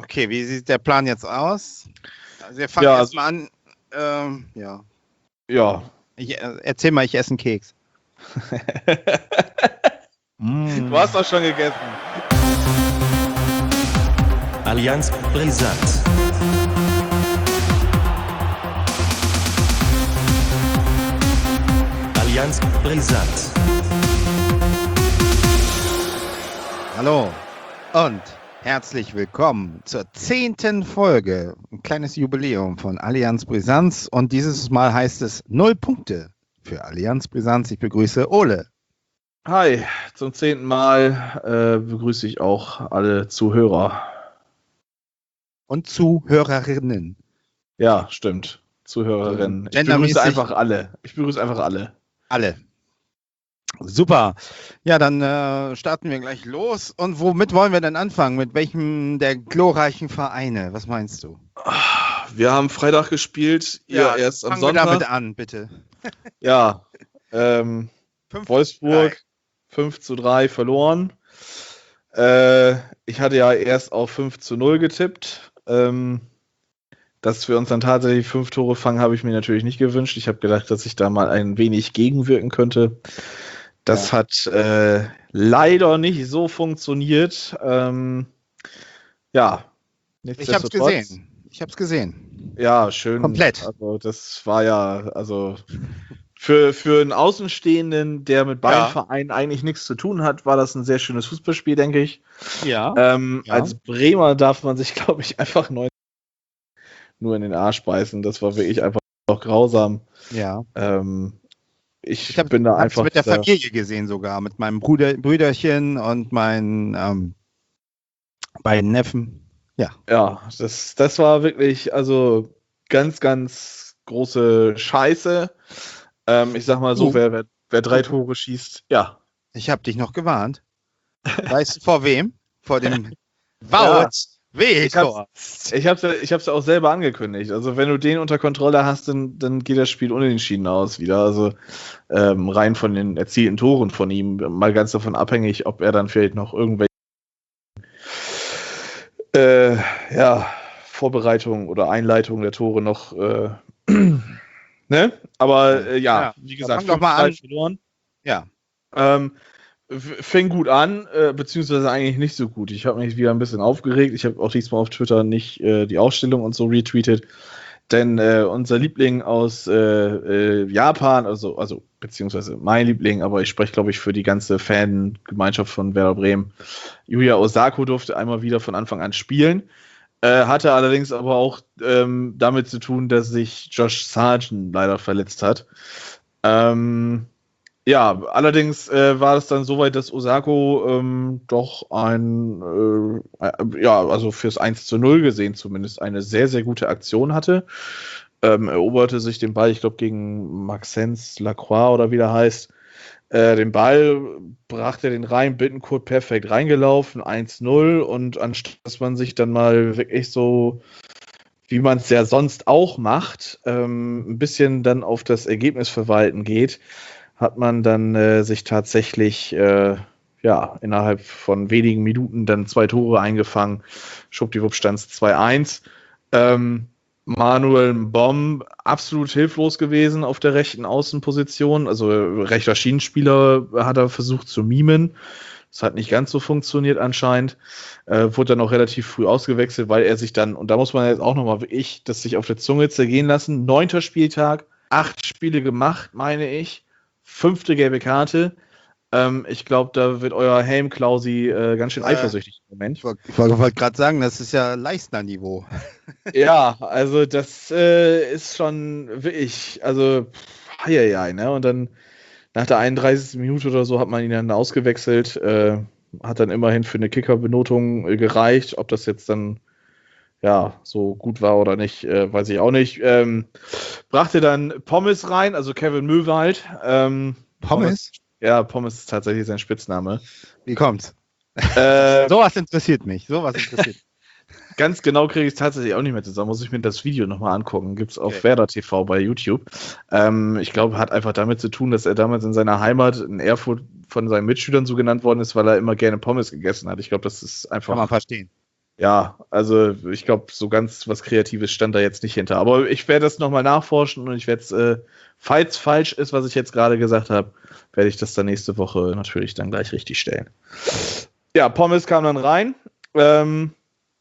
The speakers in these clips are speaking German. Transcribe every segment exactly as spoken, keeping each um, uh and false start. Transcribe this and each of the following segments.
Okay, wie sieht der Plan jetzt aus? Also wir fangen Ja, erstmal an. Ähm, ja. Ja. Ich, äh, erzähl mal, ich esse einen Keks. Du hast doch schon gegessen. Allianz Brisant. Allianz Brisant. Hallo und herzlich willkommen zur zehnten Folge. Ein kleines Jubiläum von Allianz Brisanz und dieses Mal heißt es null Punkte für Allianz Brisanz. Ich begrüße Ole. Hi, zum zehnten Mal äh, begrüße ich auch alle Zuhörer. Und Zuhörerinnen. Ja, stimmt. Zuhörerinnen. Ich Gendermäßig- begrüße einfach alle. Ich begrüße einfach alle. Alle. Super. Ja, dann äh, starten wir gleich los. Und womit wollen wir denn anfangen? Mit welchem der glorreichen Vereine? Was meinst du? Wir haben Freitag gespielt, ihr Ja, erst am fangen wir Sonntag. damit an, bitte. Ja, ähm, Fünf Wolfsburg drei. fünf zu drei verloren. Äh, ich hatte ja erst auf fünf zu null getippt. Ähm, dass wir uns dann tatsächlich fünf Tore fangen, habe ich mir natürlich nicht gewünscht. Ich habe gedacht, dass ich da mal ein wenig gegenwirken könnte. Das Ja. hat äh, leider nicht so funktioniert. Ähm, ja, Ich hab's nichtsdestotrotz. gesehen. Ich hab's gesehen. Ja, schön. Komplett. Also das war ja, also für, für einen Außenstehenden, der mit beiden Ja. Vereinen eigentlich nichts zu tun hat, war das ein sehr schönes Fußballspiel, denke ich. Ja. Ähm, Ja. Als Bremer darf man sich, glaube ich, einfach neu nur in den Arsch beißen. Das war wirklich einfach noch grausam. Ja. Ähm, ich Ich hab, bin da hab's einfach mit der sehr- Familie gesehen sogar. Mit meinem Bruder, Brüderchen und meinen ähm, beiden Neffen. Ja. Ja, das, das war wirklich, also ganz, ganz große Scheiße. Ähm, ich sag mal so, Uh. wer, wer, wer drei Tore schießt, ja. Ich habe dich noch gewarnt. Weißt du vor wem? Vor dem Ja. Wout Weghorst. Ich hab's, ja- ich hab's ja auch selber angekündigt. Also wenn du den unter Kontrolle hast, dann, dann geht das Spiel unentschieden aus wieder. Also ähm, rein von den erzielten Toren von ihm, mal ganz davon abhängig, ob er dann vielleicht noch irgendwelche äh, ja, Vorbereitungen oder Einleitungen der Tore noch äh, ne? Aber äh, ja, Ja, wie dann gesagt, fang doch mal fünf drei an. verloren. Ja. Ähm, f- fing gut an, äh, beziehungsweise eigentlich nicht so gut. Ich habe mich wieder ein bisschen aufgeregt. Ich habe auch diesmal auf Twitter nicht äh, die Ausstellung und so retweetet, denn äh, unser Liebling aus äh, äh, Japan, also, also beziehungsweise mein Liebling, aber ich spreche, glaube ich, für die ganze Fangemeinschaft von Werder Bremen, Yuya Osako durfte einmal wieder von Anfang an spielen. Äh, hatte allerdings aber auch ähm, damit zu tun, dass sich Josh Sargent leider verletzt hat. Ähm, ja, allerdings äh, war es dann soweit, dass Osako ähm, doch ein, äh, äh, ja, also fürs eins zu null gesehen zumindest eine sehr, sehr gute Aktion hatte. Ähm, eroberte sich den Ball, ich glaube, gegen Maxence Lacroix oder wie der heißt. Äh, den Ball brachte den rein, Bittencourt perfekt reingelaufen, eins null. Und anstatt dass man sich dann mal wirklich so, wie man es ja sonst auch macht, ähm, ein bisschen dann auf das Ergebnis verwalten geht, hat man dann äh, sich tatsächlich äh, ja, innerhalb von wenigen Minuten dann zwei Tore eingefangen. Schwuppdiwupp stand es zwei eins. Ähm, Manuel Mbom absolut hilflos gewesen auf der rechten Außenposition. Also äh, rechter Schienenspieler hat er versucht zu mimen. Das hat nicht ganz so funktioniert anscheinend. Äh, wurde dann auch relativ früh ausgewechselt, weil er sich dann, und da muss man jetzt auch nochmal wirklich das sich auf der Zunge zergehen lassen, neunter Spieltag, acht Spiele gemacht, meine ich, fünfte gelbe Karte. Ähm, ich glaube, da wird euer Helm-Klausi äh, ganz schön Äh, eifersüchtig im Moment. Ich wollte wollt, wollt gerade sagen, das ist ja Leistner-Niveau. Ja, also das äh, ist schon wirklich, also heieiei, ne? Und dann nach der einunddreißigsten Minute oder so hat man ihn dann ausgewechselt, äh, hat dann immerhin für eine Kicker-Benotung äh, gereicht. Ob das jetzt dann ja so gut war oder nicht, äh, weiß ich auch nicht. Ähm, brachte dann Pommes rein, also Kevin Möwald. Ähm, Pommes? Ja, Pommes ist tatsächlich sein Spitzname. Wie kommt's? Äh, Sowas interessiert mich. Sowas interessiert mich. Ganz genau kriege ich es tatsächlich auch nicht mehr zusammen. Muss ich mir das Video nochmal angucken. Gibt es auf Okay. Werder T V bei YouTube. Ähm, ich glaube, hat einfach damit zu tun, dass er damals in seiner Heimat in Erfurt von seinen Mitschülern so genannt worden ist, weil er immer gerne Pommes gegessen hat. Ich glaube, das ist Kann man einfach verstehen. ja, also ich glaube, so ganz was Kreatives stand da jetzt nicht hinter. Aber ich werde das nochmal nachforschen und ich werde es, äh, falls falsch ist, was ich jetzt gerade gesagt habe, werde ich das dann nächste Woche natürlich dann gleich richtig stellen. Ja, Pommes kam dann rein. Ähm,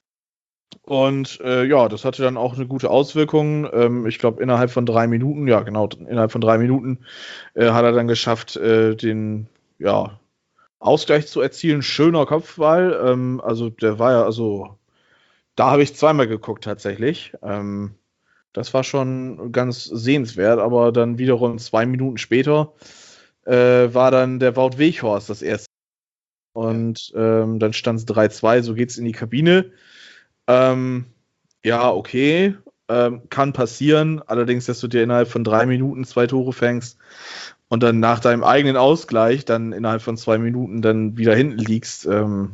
und äh, ja, das hatte dann auch eine gute Auswirkung. Ähm, ich glaube, innerhalb von drei Minuten, ja genau, innerhalb von drei Minuten äh, hat er dann geschafft, äh, den ja, Ausgleich zu erzielen. Schöner Kopfball. Ähm, also der war ja, also da habe ich zweimal geguckt tatsächlich. Ähm, das war schon ganz sehenswert, aber dann wiederum zwei Minuten später äh, war dann der Wout Weghorst das erste. Und ähm, dann stand es drei zwei, so geht's in die Kabine. Ähm, ja, okay, ähm, kann passieren. Allerdings, dass du dir innerhalb von drei Minuten zwei Tore fängst und dann nach deinem eigenen Ausgleich dann innerhalb von zwei Minuten dann wieder hinten liegst. Ähm,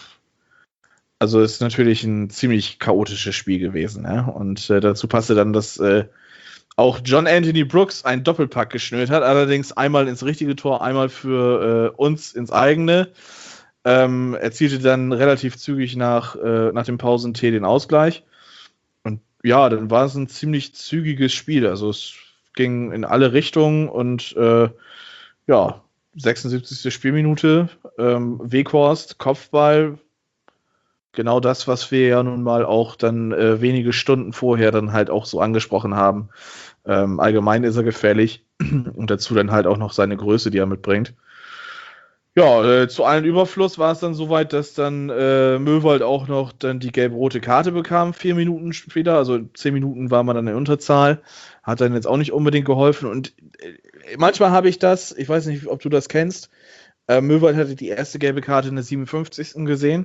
also ist natürlich ein ziemlich chaotisches Spiel gewesen. Ne? Und äh, dazu passte dann, dass äh, auch John Anthony Brooks einen Doppelpack geschnürt hat. Allerdings einmal ins richtige Tor, einmal für äh, uns ins eigene. Ähm, erzielte dann relativ zügig nach, äh, nach dem Pausentee den Ausgleich. Und ja, dann war es ein ziemlich zügiges Spiel. Also es ging in alle Richtungen und äh, ja, sechsundsiebzigste Spielminute, ähm, Weghorst, Kopfball, genau das, was wir ja nun mal auch dann äh, wenige Stunden vorher dann halt auch so angesprochen haben. Ähm, allgemein ist er gefährlich und dazu dann halt auch noch seine Größe, die er mitbringt. Ja, äh, zu allen Überfluss war es dann soweit, dass dann äh, Möwald auch noch dann die gelb-rote Karte bekam, vier Minuten später, also zehn Minuten war man dann in Unterzahl, hat dann jetzt auch nicht unbedingt geholfen und äh, manchmal habe ich das, ich weiß nicht, ob du das kennst, äh, Möwald hatte die erste gelbe Karte in der siebenundfünfzigsten gesehen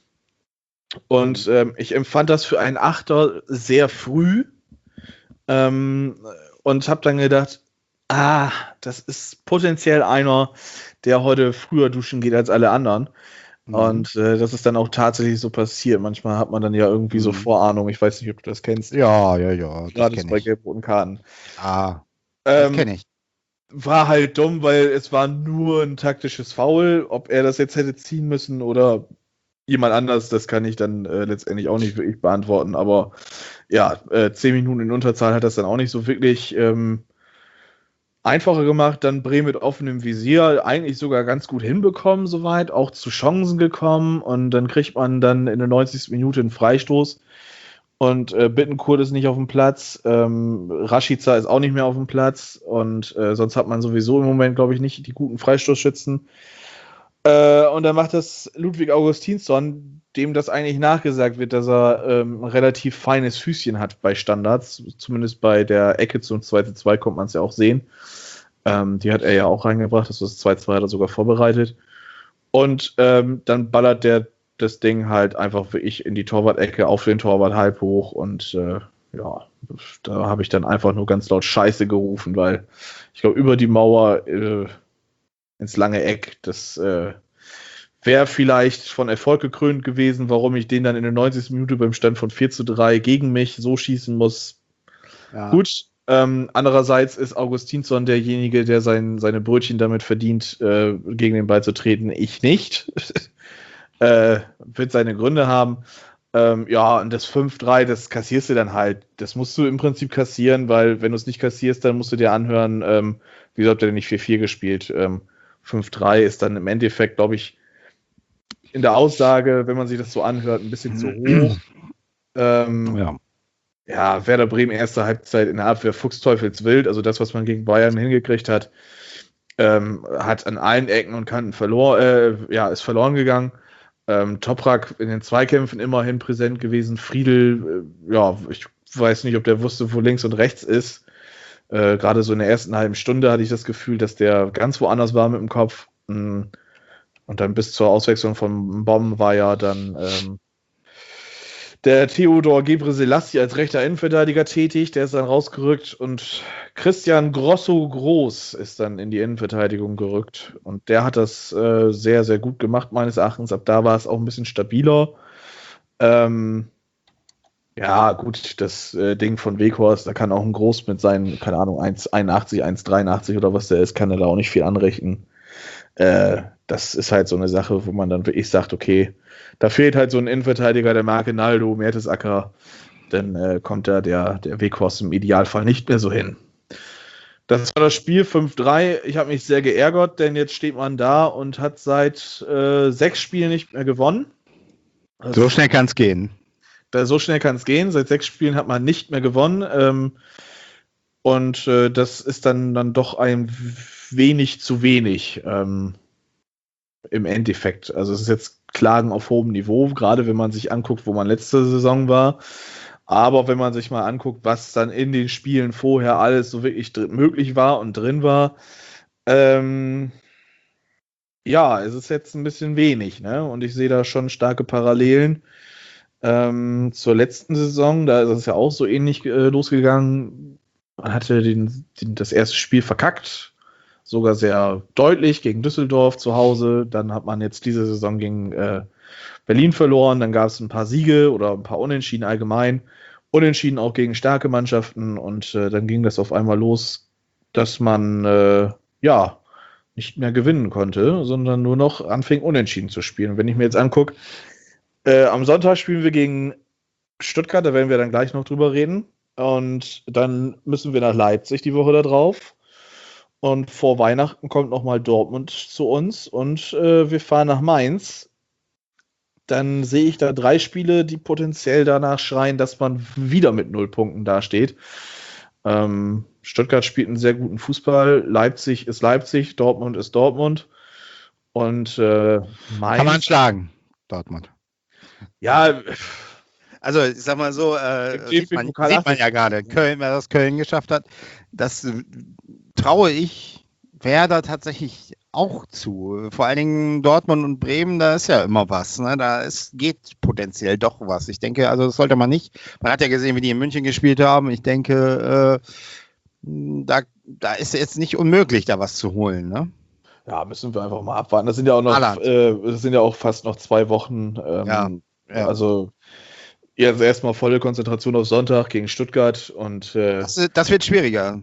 und ähm, ich empfand das für einen Achter sehr früh ähm, und habe dann gedacht, ah, das ist potenziell einer, der heute früher duschen geht als alle anderen. Mhm. Und äh, das ist dann auch tatsächlich so passiert. Manchmal hat man dann ja irgendwie mhm. so Vorahnung. Ich weiß nicht, ob du das kennst. Ja, ja, ja. Gerade bei gelb-roten Karten. Ah, das ähm, kenne ich. War halt dumm, weil es war nur ein taktisches Foul. Ob er das jetzt hätte ziehen müssen oder jemand anders, das kann ich dann äh, letztendlich auch nicht wirklich beantworten. Aber ja, äh, zehn Minuten in Unterzahl hat das dann auch nicht so wirklich ähm, einfacher gemacht, dann Bremen mit offenem Visier, eigentlich sogar ganz gut hinbekommen soweit, auch zu Chancen gekommen und dann kriegt man dann in der neunzigsten Minute einen Freistoß und äh, Bittencourt ist nicht auf dem Platz, ähm, Rashica ist auch nicht mehr auf dem Platz und äh, sonst hat man sowieso im Moment, glaube ich, nicht die guten Freistoßschützen. Äh, und dann macht das Ludwig Augustinsson, dem das eigentlich nachgesagt wird, dass er ähm, ein relativ feines Füßchen hat bei Standards. Zumindest bei der Ecke zum zwei zu zwei kommt man es ja auch sehen. Ähm, die hat er ja auch reingebracht, das zwei zu zwei hat er sogar vorbereitet. Und ähm, dann ballert der das Ding halt einfach wie ich in die Torwart-Ecke auf den Torwart halb hoch und äh, ja, da habe ich dann einfach nur ganz laut Scheiße gerufen, weil ich glaube, über die Mauer äh, ins lange Eck, das äh, wäre vielleicht von Erfolg gekrönt gewesen, warum ich den dann in der neunzigsten Minute beim Stand von vier zu drei gegen mich so schießen muss. Ja. Gut, ähm, andererseits ist Augustinsson derjenige, der sein, seine Brötchen damit verdient, äh, gegen den Ball zu treten, ich nicht. äh, wird seine Gründe haben. Ähm, ja, und das fünf drei, das kassierst du dann halt. Das musst du im Prinzip kassieren, weil wenn du es nicht kassierst, dann musst du dir anhören, ähm, wieso habt ihr denn nicht vier vier gespielt? Ähm, fünf drei ist dann im Endeffekt, glaube ich, in der Aussage, wenn man sich das so anhört, ein bisschen zu hoch. Ähm, ja. ja, Werder Bremen erste Halbzeit in der Abwehr fuchsteufelswild, also das, was man gegen Bayern hingekriegt hat, ähm, hat an allen Ecken und Kanten verloren, äh, ja, ist verloren gegangen. Ähm, Toprak in den Zweikämpfen immerhin präsent gewesen. Friedel, äh, ja, ich weiß nicht, ob der wusste, wo links und rechts ist. Äh, Gerade so in der ersten halben Stunde hatte ich das Gefühl, dass der ganz woanders war mit dem Kopf. Und dann bis zur Auswechslung von Bomb war ja dann ähm, der Theodor Gebrselassie als rechter Innenverteidiger tätig. Der ist dann rausgerückt und Christian Grosso Groß ist dann in die Innenverteidigung gerückt. Und der hat das äh, sehr, sehr gut gemacht, meines Erachtens. Ab da war es auch ein bisschen stabiler. Ähm, ja, gut, das äh, Ding von Weghorst, da kann auch ein Groß mit seinen, keine Ahnung, eins einundachtzig, eins dreiundachtzig oder was der ist, kann er da auch nicht viel anrichten. äh, das ist halt so eine Sache, wo man dann wirklich sagt, okay, da fehlt halt so ein Innenverteidiger der Marke Naldo, Mertesacker, dann äh, kommt da der, der Weghorst im Idealfall nicht mehr so hin. Das war das Spiel fünf drei. Ich habe mich sehr geärgert, denn jetzt steht man da und hat seit äh, sechs Spielen nicht mehr gewonnen. Also, so schnell kann es gehen. Da, so schnell kann es gehen. Seit sechs Spielen hat man nicht mehr gewonnen. Ähm, und äh, das ist dann, dann doch ein wenig zu wenig ähm, im Endeffekt. Also es ist jetzt Klagen auf hohem Niveau, gerade wenn man sich anguckt, wo man letzte Saison war. Aber wenn man sich mal anguckt, was dann in den Spielen vorher alles so wirklich dr- möglich war und drin war, ähm, ja, es ist jetzt ein bisschen wenig, ne? Und ich sehe da schon starke Parallelen ähm, zur letzten Saison. Da ist es ja auch so ähnlich äh, losgegangen. Man hatte den, den, das erste Spiel verkackt, sogar sehr deutlich gegen Düsseldorf zu Hause. Dann hat man jetzt diese Saison gegen äh, Berlin verloren. Dann gab es ein paar Siege oder ein paar Unentschieden allgemein. Unentschieden auch gegen starke Mannschaften. Und äh, dann ging das auf einmal los, dass man äh, ja nicht mehr gewinnen konnte, sondern nur noch anfing, unentschieden zu spielen. Und wenn ich mir jetzt angucke, äh, am Sonntag spielen wir gegen Stuttgart, da werden wir dann gleich noch drüber reden. Und dann müssen wir nach Leipzig die Woche da drauf. Und vor Weihnachten kommt nochmal Dortmund zu uns und äh, wir fahren nach Mainz. Dann sehe ich da drei Spiele, die potenziell danach schreien, dass man wieder mit null Punkten dasteht. Ähm, Stuttgart spielt einen sehr guten Fußball, Leipzig ist Leipzig, Dortmund ist Dortmund. Und äh, Mainz... Kann man schlagen, Dortmund. Ja, also ich sag mal so, äh, sieht, man, sieht man ja gerade, Köln, wer das Köln geschafft hat, das äh, traue ich Werder tatsächlich auch zu. Vor allen Dingen Dortmund und Bremen, da ist ja immer was. Ne? Da ist, geht potenziell doch was. Ich denke, also das sollte man nicht. Man hat ja gesehen, wie die in München gespielt haben. Ich denke, äh, da, da ist jetzt nicht unmöglich, da was zu holen. Ne? Ja, müssen wir einfach mal abwarten. Das sind ja auch noch, äh, das sind ja auch fast noch zwei Wochen. Ähm, ja, ja. Also jetzt erstmal volle Konzentration auf Sonntag gegen Stuttgart und äh, das, das wird schwieriger.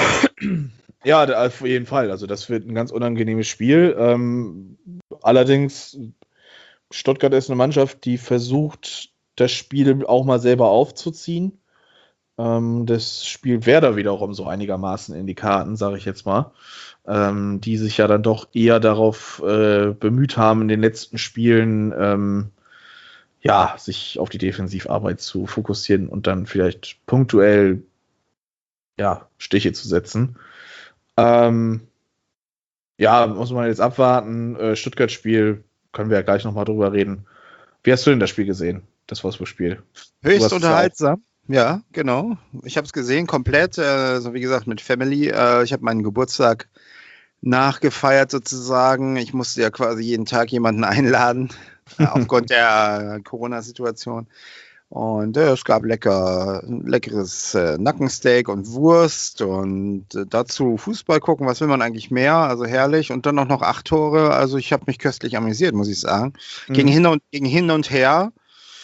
Ja, auf jeden Fall. Also das wird ein ganz unangenehmes Spiel. Ähm, allerdings, Stuttgart ist eine Mannschaft, die versucht, das Spiel auch mal selber aufzuziehen. Ähm, das spielt Werder wiederum so einigermaßen in die Karten, sage ich jetzt mal. Ähm, die sich ja dann doch eher darauf äh, bemüht haben, in den letzten Spielen ähm, ja, sich auf die Defensivarbeit zu fokussieren und dann vielleicht punktuell ja, Stiche zu setzen. Ähm, ja, muss man jetzt abwarten. Äh, Stuttgart-Spiel, können wir ja gleich nochmal drüber reden. Wie hast du denn das Spiel gesehen, das Wolfsburg-Spiel? Höchst unterhaltsam. Ja, genau. Ich habe es gesehen, komplett. Äh, so wie gesagt, mit Family. Äh, ich habe meinen Geburtstag nachgefeiert sozusagen. Ich musste ja quasi jeden Tag jemanden einladen, äh, aufgrund der Corona-Situation. Und äh, es gab lecker, leckeres äh, Nackensteak und Wurst und äh, dazu Fußball gucken, was will man eigentlich mehr, also herrlich. Und dann auch noch acht Tore, also ich habe mich köstlich amüsiert, muss ich sagen. Mhm. Ging hin und, ging hin und her.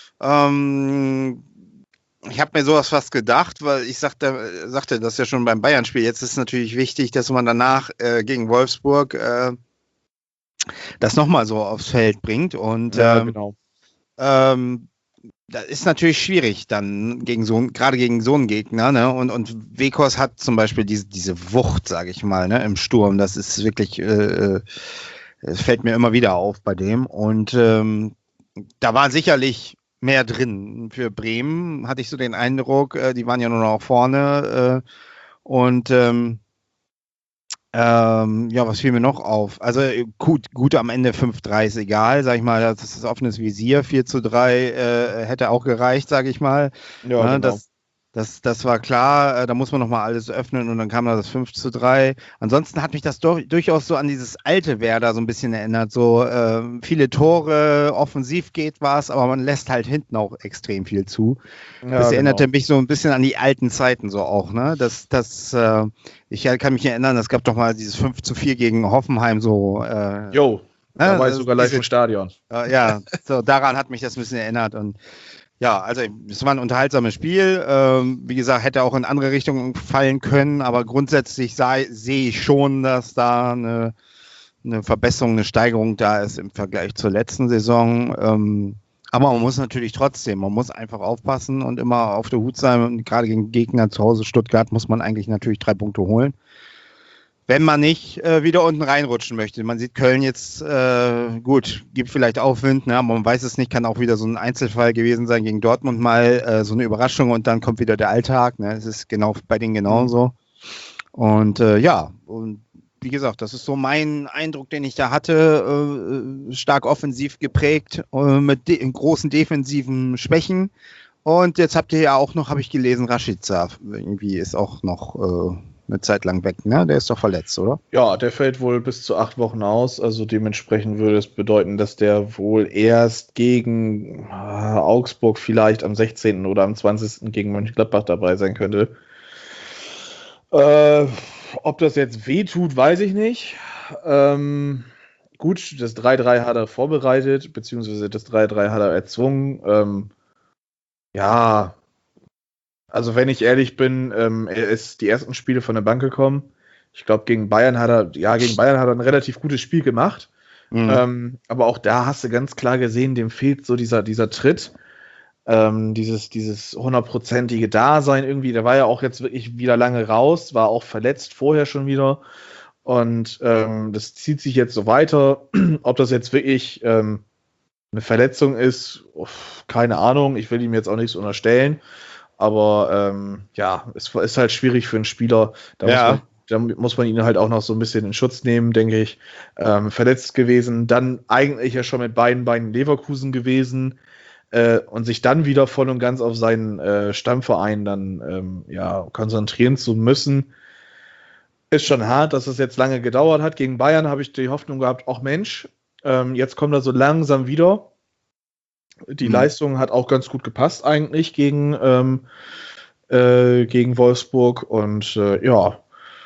Ähm, ich habe mir sowas fast gedacht, weil ich sagte, sagte das ja schon beim Bayern-Spiel, jetzt ist natürlich wichtig, dass man danach äh, gegen Wolfsburg äh, das nochmal so aufs Feld bringt. Und ja, ähm, genau. Ähm, das ist natürlich schwierig dann gegen so gerade gegen so einen Gegner, ne? Und und Weghorst hat zum Beispiel diese diese Wucht, sage ich mal, ne, im Sturm. Das ist wirklich, äh, es fällt mir immer wieder auf bei dem. Und ähm, da war sicherlich mehr drin für Bremen, hatte ich so den Eindruck. Äh, die waren ja nur noch vorne äh, und ähm, Ähm, ja, was fiel mir noch auf? Also gut, gut am Ende fünf drei ist egal, sag ich mal, das ist das offenes Visier, vier zu drei äh, hätte auch gereicht, sag ich mal. Ja, ja, genau. das, das, das war klar, äh, da muss man nochmal alles öffnen und dann kam da das fünf zu drei. Ansonsten hat mich das doch, durchaus so an dieses alte Werder so ein bisschen erinnert, so äh, viele Tore, offensiv geht was, aber man lässt halt hinten auch extrem viel zu. Ja, Das erinnerte genau. mich so ein bisschen an die alten Zeiten so auch, ne? Das, das, äh, ich kann mich erinnern, es gab doch mal dieses fünf zu vier gegen Hoffenheim so. Äh, Jo, da ne? war ich Das- sogar live diese- im Stadion. äh, ja, so daran hat mich das ein bisschen erinnert und ja, also es war ein unterhaltsames Spiel. Ähm, wie gesagt, hätte auch in andere Richtungen fallen können, aber grundsätzlich sei- sehe ich schon, dass da eine, eine Verbesserung, eine Steigerung da ist im Vergleich zur letzten Saison. Ähm, aber man muss natürlich trotzdem, man muss einfach aufpassen und immer auf der Hut sein. Und gerade gegen Gegner zu Hause Stuttgart muss man eigentlich natürlich drei Punkte holen, wenn man nicht äh, wieder unten reinrutschen möchte. Man sieht Köln jetzt, äh, gut, gibt vielleicht Aufwind, ne, aber man weiß es nicht, kann auch wieder so ein Einzelfall gewesen sein gegen Dortmund mal, äh, so eine Überraschung und dann kommt wieder der Alltag. Ne, es ist genau bei denen genauso. Und äh, ja, und wie gesagt, das ist so mein Eindruck, den ich da hatte, äh, stark offensiv geprägt, äh, mit de- großen defensiven Schwächen. Und jetzt habt ihr ja auch noch, habe ich gelesen, Rashica irgendwie ist auch noch äh, eine Zeit lang weg, ne? Der ist doch verletzt, oder? Ja, der fällt wohl bis zu acht Wochen aus. Also dementsprechend würde es bedeuten, dass der wohl erst gegen äh, Augsburg vielleicht am sechzehnten oder am zwanzigsten gegen Mönchengladbach dabei sein könnte. Äh, ob das jetzt wehtut, weiß ich nicht. Ähm, gut, das drei drei hat er vorbereitet, beziehungsweise das drei drei hat er erzwungen. Ähm, ja, also wenn ich ehrlich bin, ähm, er ist die ersten Spiele von der Bank gekommen. Ich glaube, gegen Bayern hat er, ja, gegen Bayern hat er ein relativ gutes Spiel gemacht. Mhm. Ähm, aber auch da hast du ganz klar gesehen, dem fehlt so dieser, dieser Tritt. Ähm, dieses, dieses hundertprozentige Dasein irgendwie, der war ja auch jetzt wirklich wieder lange raus, war auch verletzt vorher schon wieder und ähm, das zieht sich jetzt so weiter. Ob das jetzt wirklich ähm, eine Verletzung ist, uff, keine Ahnung, ich will ihm jetzt auch nichts unterstellen, aber ähm, ja, es ist halt schwierig für einen Spieler, da, ja. muss man, da muss man ihn halt auch noch so ein bisschen in Schutz nehmen, denke ich. Ähm, verletzt gewesen, dann eigentlich ja schon mit beiden Beinen Leverkusen gewesen, Äh, und sich dann wieder voll und ganz auf seinen äh, Stammverein dann ähm, ja, konzentrieren zu müssen, ist schon hart, dass es jetzt lange gedauert hat. Gegen Bayern habe ich die Hoffnung gehabt, auch Mensch, ähm, jetzt kommt er so langsam wieder. Die mhm. Leistung hat auch ganz gut gepasst eigentlich gegen, ähm, äh, gegen Wolfsburg und äh, ja,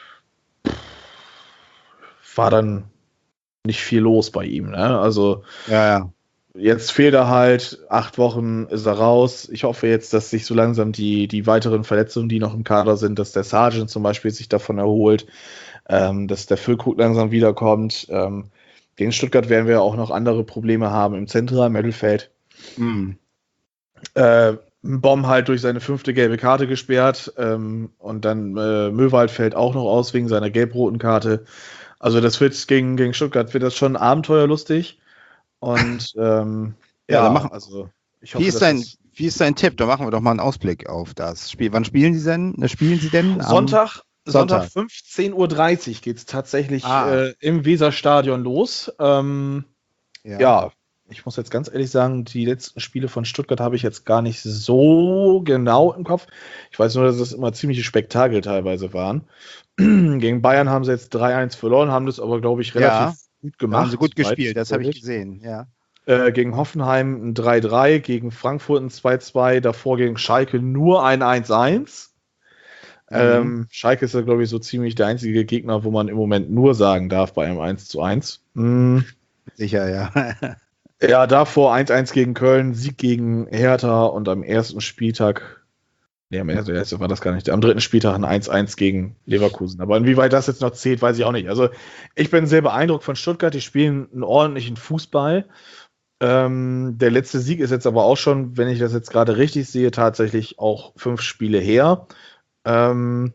war dann nicht viel los bei ihm. Ne? Also ja, ja. Jetzt fehlt er halt, acht Wochen ist er raus. Ich hoffe jetzt, dass sich so langsam die, die weiteren Verletzungen, die noch im Kader sind, dass der Sargent zum Beispiel sich davon erholt, ähm, dass der Füllkrug langsam wiederkommt. Ähm, gegen Stuttgart werden wir auch noch andere Probleme haben im zentralen Mittelfeld. Mhm. Äh, Bomb halt durch seine fünfte gelbe Karte gesperrt ähm, und dann äh, Möwald fällt auch noch aus wegen seiner gelb-roten Karte. Also das wird gegen, gegen Stuttgart wird das schon abenteuerlustig. Und ähm, ja, ja, dann machen, also ich hoffe, wie, ist dein, wie ist dein Tipp? Da machen wir doch mal einen Ausblick auf das Spiel. Wann spielen Sie denn? Spielen Sie denn? Sonntag, Sonntag. Sonntag fünfzehn Uhr dreißig geht es tatsächlich ah. äh, im Weserstadion los. Ähm, ja. ja, ich muss jetzt ganz ehrlich sagen, die letzten Spiele von Stuttgart habe ich jetzt gar nicht so genau im Kopf. Ich weiß nur, dass es immer ziemliche Spektakel teilweise waren. Gegen Bayern haben sie jetzt drei eins verloren, haben das aber, glaube ich, relativ ja. gut gemacht. Haben sie gut gespielt, das habe ich gesehen, ja. Äh, gegen Hoffenheim ein drei drei, gegen Frankfurt ein zwei zwei, davor gegen Schalke nur ein eins eins. Mhm. Ähm, Schalke ist ja, glaube ich, so ziemlich der einzige Gegner, wo man im Moment nur sagen darf bei einem eins zu eins. Mhm. Sicher, ja. Ja, davor eins eins gegen Köln, Sieg gegen Hertha und am ersten Spieltag Nee, am ersten war das gar nicht. Am dritten Spieltag ein eins eins gegen Leverkusen. Aber inwieweit das jetzt noch zählt, weiß ich auch nicht. Also ich bin sehr beeindruckt von Stuttgart. Die spielen einen ordentlichen Fußball. Ähm, der letzte Sieg ist jetzt aber auch schon, wenn ich das jetzt gerade richtig sehe, tatsächlich auch fünf Spiele her. Ähm,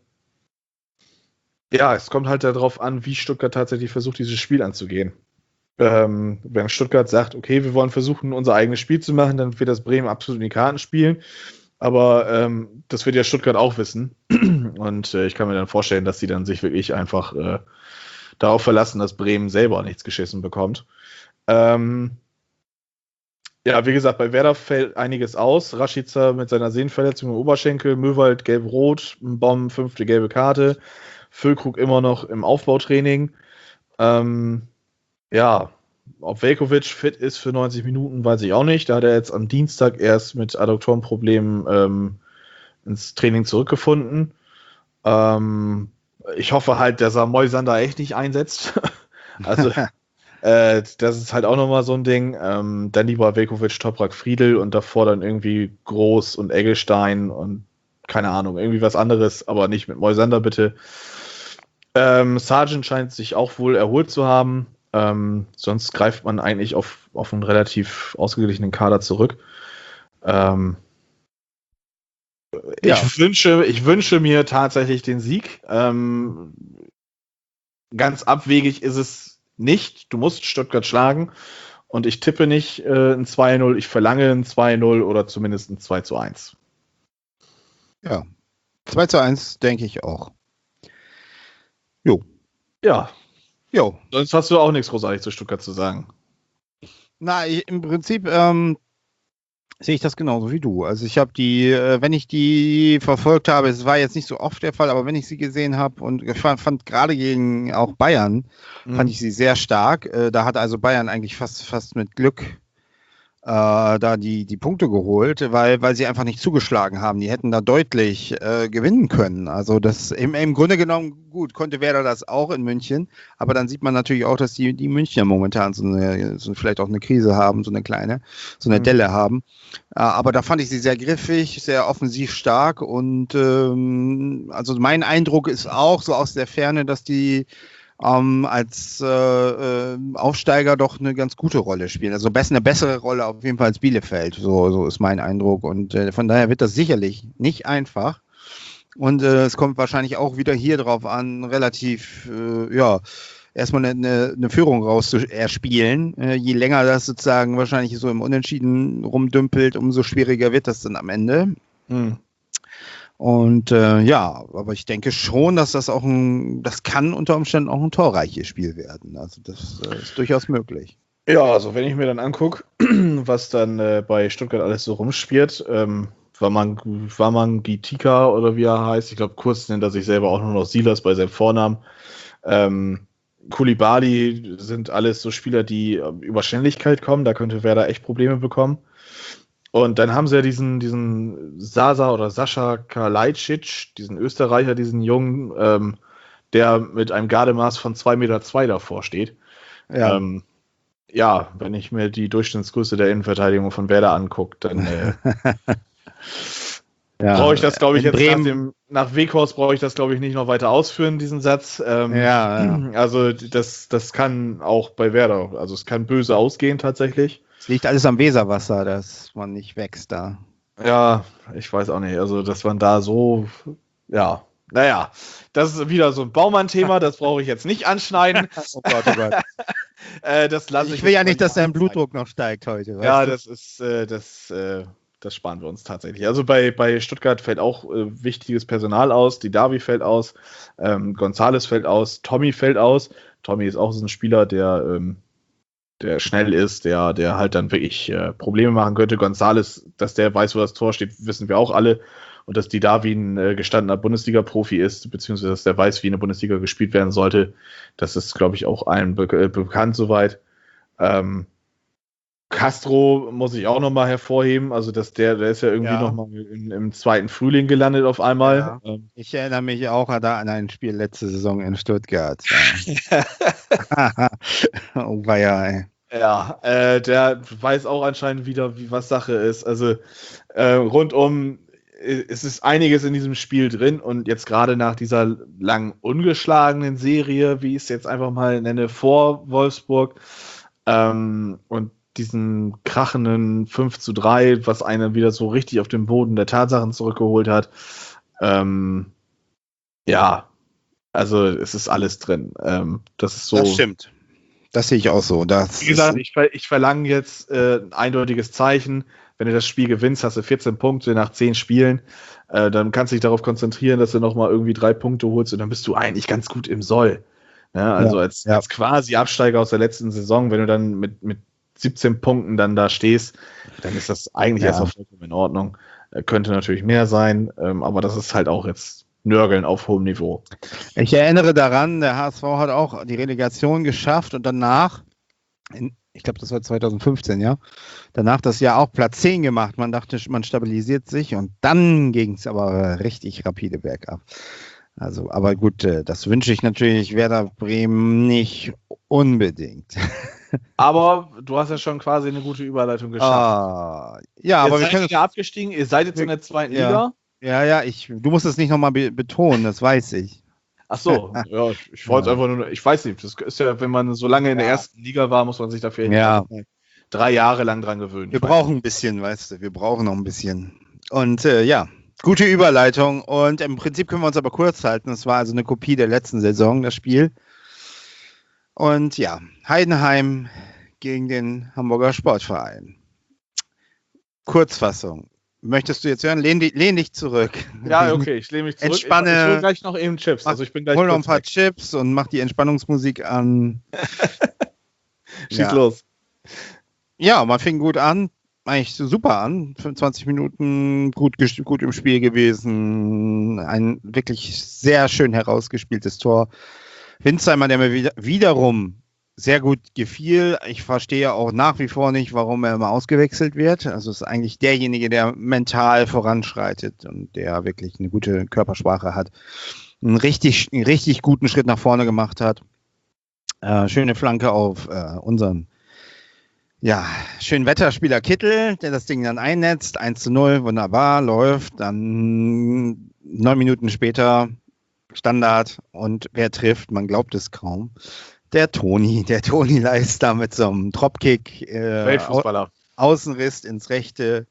ja, es kommt halt darauf an, wie Stuttgart tatsächlich versucht, dieses Spiel anzugehen. Ähm, wenn Stuttgart sagt, okay, wir wollen versuchen, unser eigenes Spiel zu machen, dann wird das Bremen absolut in die Karten spielen. Aber ähm, das wird ja Stuttgart auch wissen. Und äh, ich kann mir dann vorstellen, dass sie dann sich wirklich einfach äh, darauf verlassen, dass Bremen selber nichts geschissen bekommt. Ähm, ja, wie gesagt, bei Werder fällt einiges aus. Rashica mit seiner Sehnenverletzung im Oberschenkel, Möwald gelb-rot, Bomb fünfte gelbe Karte, Füllkrug immer noch im Aufbautraining. Ähm, ja, ob Veljkovic fit ist für neunzig Minuten, weiß ich auch nicht. Da hat er jetzt am Dienstag erst mit Adduktorenproblemen ähm, ins Training zurückgefunden. Ähm, ich hoffe halt, dass er Moisander echt nicht einsetzt. Also, äh, das ist halt auch nochmal so ein Ding. Ähm, dann lieber Veljkovic, Toprak, Friedl und davor dann irgendwie Groß und Eggestein und keine Ahnung, irgendwie was anderes, aber nicht mit Moisander bitte. Ähm, Sargent scheint sich auch wohl erholt zu haben. Ähm, sonst greift man eigentlich auf, auf einen relativ ausgeglichenen Kader zurück. Ähm, Ja. ich, wünsche, ich wünsche mir tatsächlich den Sieg. Ähm, ganz abwegig ist es nicht. Du musst Stuttgart schlagen. Und ich tippe nicht äh, ein zwei null, ich verlange ein zwei null oder zumindest ein zwei zu eins. Ja, zwei zu eins denke ich auch. Jo. Ja, Jo. sonst hast du auch nichts großartig zu Stuttgart zu sagen. Na, ich, im Prinzip ähm, sehe ich das genauso wie du. Also ich habe die, äh, wenn ich die verfolgt habe, es war jetzt nicht so oft der Fall, aber wenn ich sie gesehen habe und ich fand, fand gerade gegen auch Bayern, Mhm. fand ich sie sehr stark. Äh, da hat also Bayern eigentlich fast, fast mit Glück äh, da die, die Punkte geholt, weil, weil sie einfach nicht zugeschlagen haben. Die hätten da deutlich äh, gewinnen können. Also das im, im Grunde genommen, gut, konnte Werder das auch in München, aber dann sieht man natürlich auch, dass die, die Münchner momentan so eine, so vielleicht auch eine Krise haben, so eine kleine, so eine Mhm. Delle haben. Äh, aber da fand ich sie sehr griffig, sehr offensiv stark und ähm, also mein Eindruck ist auch so aus der Ferne, dass die Ähm, als äh, äh, Aufsteiger doch eine ganz gute Rolle spielen. Also besser, eine bessere Rolle auf jeden Fall als Bielefeld. So, so ist mein Eindruck. Und äh, von daher wird das sicherlich nicht einfach. Und äh, es kommt wahrscheinlich auch wieder hier drauf an, relativ, äh, ja, erstmal eine, eine Führung rauszuerspielen. Äh, je länger das sozusagen wahrscheinlich so im Unentschieden rumdümpelt, umso schwieriger wird das dann am Ende. Mhm. Und äh, ja, aber ich denke schon, dass das auch ein, das kann unter Umständen auch ein torreiches Spiel werden. Also das äh, ist durchaus möglich. Ja, also wenn ich mir dann angucke, was dann äh, bei Stuttgart alles so rumspielt, ähm, Waman, Wamangitika oder wie er heißt, ich glaube kurz nennt er sich selber auch nur noch Silas bei seinem Vornamen, ähm, Koulibaly sind alles so Spieler, die äh, über Schnelligkeit kommen, da könnte Werder echt Probleme bekommen. Und dann haben sie ja diesen, diesen Sasa oder Sascha Kalajdzic, diesen Österreicher, diesen Jungen, ähm, der mit einem Gardemaß von zwei Komma zwei Meter davor steht. Ja. Ähm, ja, wenn ich mir die Durchschnittsgröße der Innenverteidigung von Werder angucke, dann äh, Ja, brauche ich das, glaube ich, in jetzt Bremen, nach, dem, nach Weghorst brauche ich das, glaube ich, nicht noch weiter ausführen, diesen Satz. Ähm, Ja, ja. Also das, das kann auch bei Werder, also es kann böse ausgehen tatsächlich. Es liegt alles am Weserwasser, dass man nicht wächst da. Ja, ich weiß auch nicht. Also, dass man da so, ja, naja, das ist wieder so ein Baumann-Thema, das brauche ich jetzt nicht anschneiden. Oh Gott, oh Gott. äh, das lasse ich Ich will ja jetzt nicht, mal dass dein sein. Blutdruck noch steigt heute. Ja, weißt du? das ist, äh, das, äh, das sparen wir uns tatsächlich. Also bei, bei Stuttgart fällt auch äh, wichtiges Personal aus. Die Davi fällt aus, ähm, Gonzales fällt aus, Tommy fällt aus. Tommy ist auch so ein Spieler, der ähm, der schnell ist, der, der halt dann wirklich äh, Probleme machen könnte. González, dass der weiß, wo das Tor steht, wissen wir auch alle. Und dass die Davi ein äh, gestandener Bundesliga-Profi ist, beziehungsweise dass der weiß, wie eine Bundesliga gespielt werden sollte, das ist, glaube ich, auch allen be äh, bekannt soweit. Ähm, Castro muss ich auch nochmal hervorheben, also dass der, der ist ja irgendwie Ja. nochmal im zweiten Frühling gelandet auf einmal. Ja. Ähm, Ich erinnere mich auch da an ein Spiel letzte Saison in Stuttgart. Ja. Oh, war ja, ey. Ja, äh, der weiß auch anscheinend wieder, wie was Sache ist. Also äh, rundum, äh, es ist einiges in diesem Spiel drin und jetzt gerade nach dieser lang ungeschlagenen Serie, wie ich es jetzt einfach mal nenne, vor Wolfsburg ähm, und diesen krachenden fünf zu drei, was einen wieder so richtig auf den Boden der Tatsachen zurückgeholt hat. Ähm, ja, also es ist alles drin. Ähm, das ist so. Das stimmt. Das sehe ich auch so. Das Wie gesagt, ist, ich, ver ich verlange jetzt äh, ein eindeutiges Zeichen. Wenn du das Spiel gewinnst, hast du vierzehn Punkte nach zehn Spielen. Äh, dann kannst du dich darauf konzentrieren, dass du nochmal irgendwie drei Punkte holst und dann bist du eigentlich ganz gut im Soll. Ja, also Ja, als, ja. als quasi Absteiger aus der letzten Saison, wenn du dann mit, mit siebzehn Punkten dann da stehst, dann ist das eigentlich Ja. erstmal vollkommen in Ordnung. Äh, könnte natürlich mehr sein, ähm, aber das ist halt auch jetzt Nörgeln auf hohem Niveau. Ich erinnere daran, der H S V hat auch die Relegation geschafft und danach, in, ich glaube, das war zwanzig fünfzehn, ja, danach das Jahr auch Platz zehn gemacht. Man dachte, man stabilisiert sich und dann ging es aber richtig rapide bergab. Also, aber gut, äh, das wünsche ich natürlich Werder Bremen nicht unbedingt. Aber du hast ja schon quasi eine gute Überleitung geschafft. Ah, ja, Ihr aber wir seid können wieder abgestiegen, ihr seid jetzt in der zweiten Ja. Liga. Ja, ja, ich, du musst es nicht nochmal be betonen, das weiß ich. Ach so, ja, ich, ich wollte Ja. einfach nur, ich weiß nicht, das ist ja, wenn man so lange in der Ja. ersten Liga war, muss man sich dafür Ja. drei Jahre lang dran gewöhnen. Wir Ich weiß brauchen ein bisschen, weißt du, wir brauchen noch ein bisschen. Und äh, ja, gute Überleitung. Und im Prinzip können wir uns aber kurz halten. Es war also eine Kopie der letzten Saison, das Spiel. Und ja, Heidenheim gegen den Hamburger Sportverein. Kurzfassung. Möchtest du jetzt hören? Lehn, di- lehn dich zurück. nicht. Ja, okay, ich lehne mich zurück. Entspanne. Ich, ich hol gleich noch eben Chips, also ich bin gleich Hol noch ein kurz paar weg. Chips und mach die Entspannungsmusik an. Schieß Ja. los. Ja, man fing gut an, eigentlich super an. fünfundzwanzig Minuten gut, ges- gut im Spiel gewesen. Ein wirklich sehr schön herausgespieltes Tor. Winzheimer, der mir wieder, wiederum sehr gut gefiel. Ich verstehe auch nach wie vor nicht, warum er immer ausgewechselt wird. Also ist eigentlich derjenige, der mental voranschreitet und der wirklich eine gute Körpersprache hat. Einen richtig, einen richtig guten Schritt nach vorne gemacht hat. Äh, schöne Flanke auf äh, unseren ja, schön Wetterspieler Kittel, der das Ding dann einnetzt. eins zu null, wunderbar, läuft. Dann neun Minuten später Standard. Und wer trifft? Man glaubt es kaum. Der Toni. Der Toni leistet da mit so einem Dropkick äh, Weltfußballer. Au Außenriss ins rechte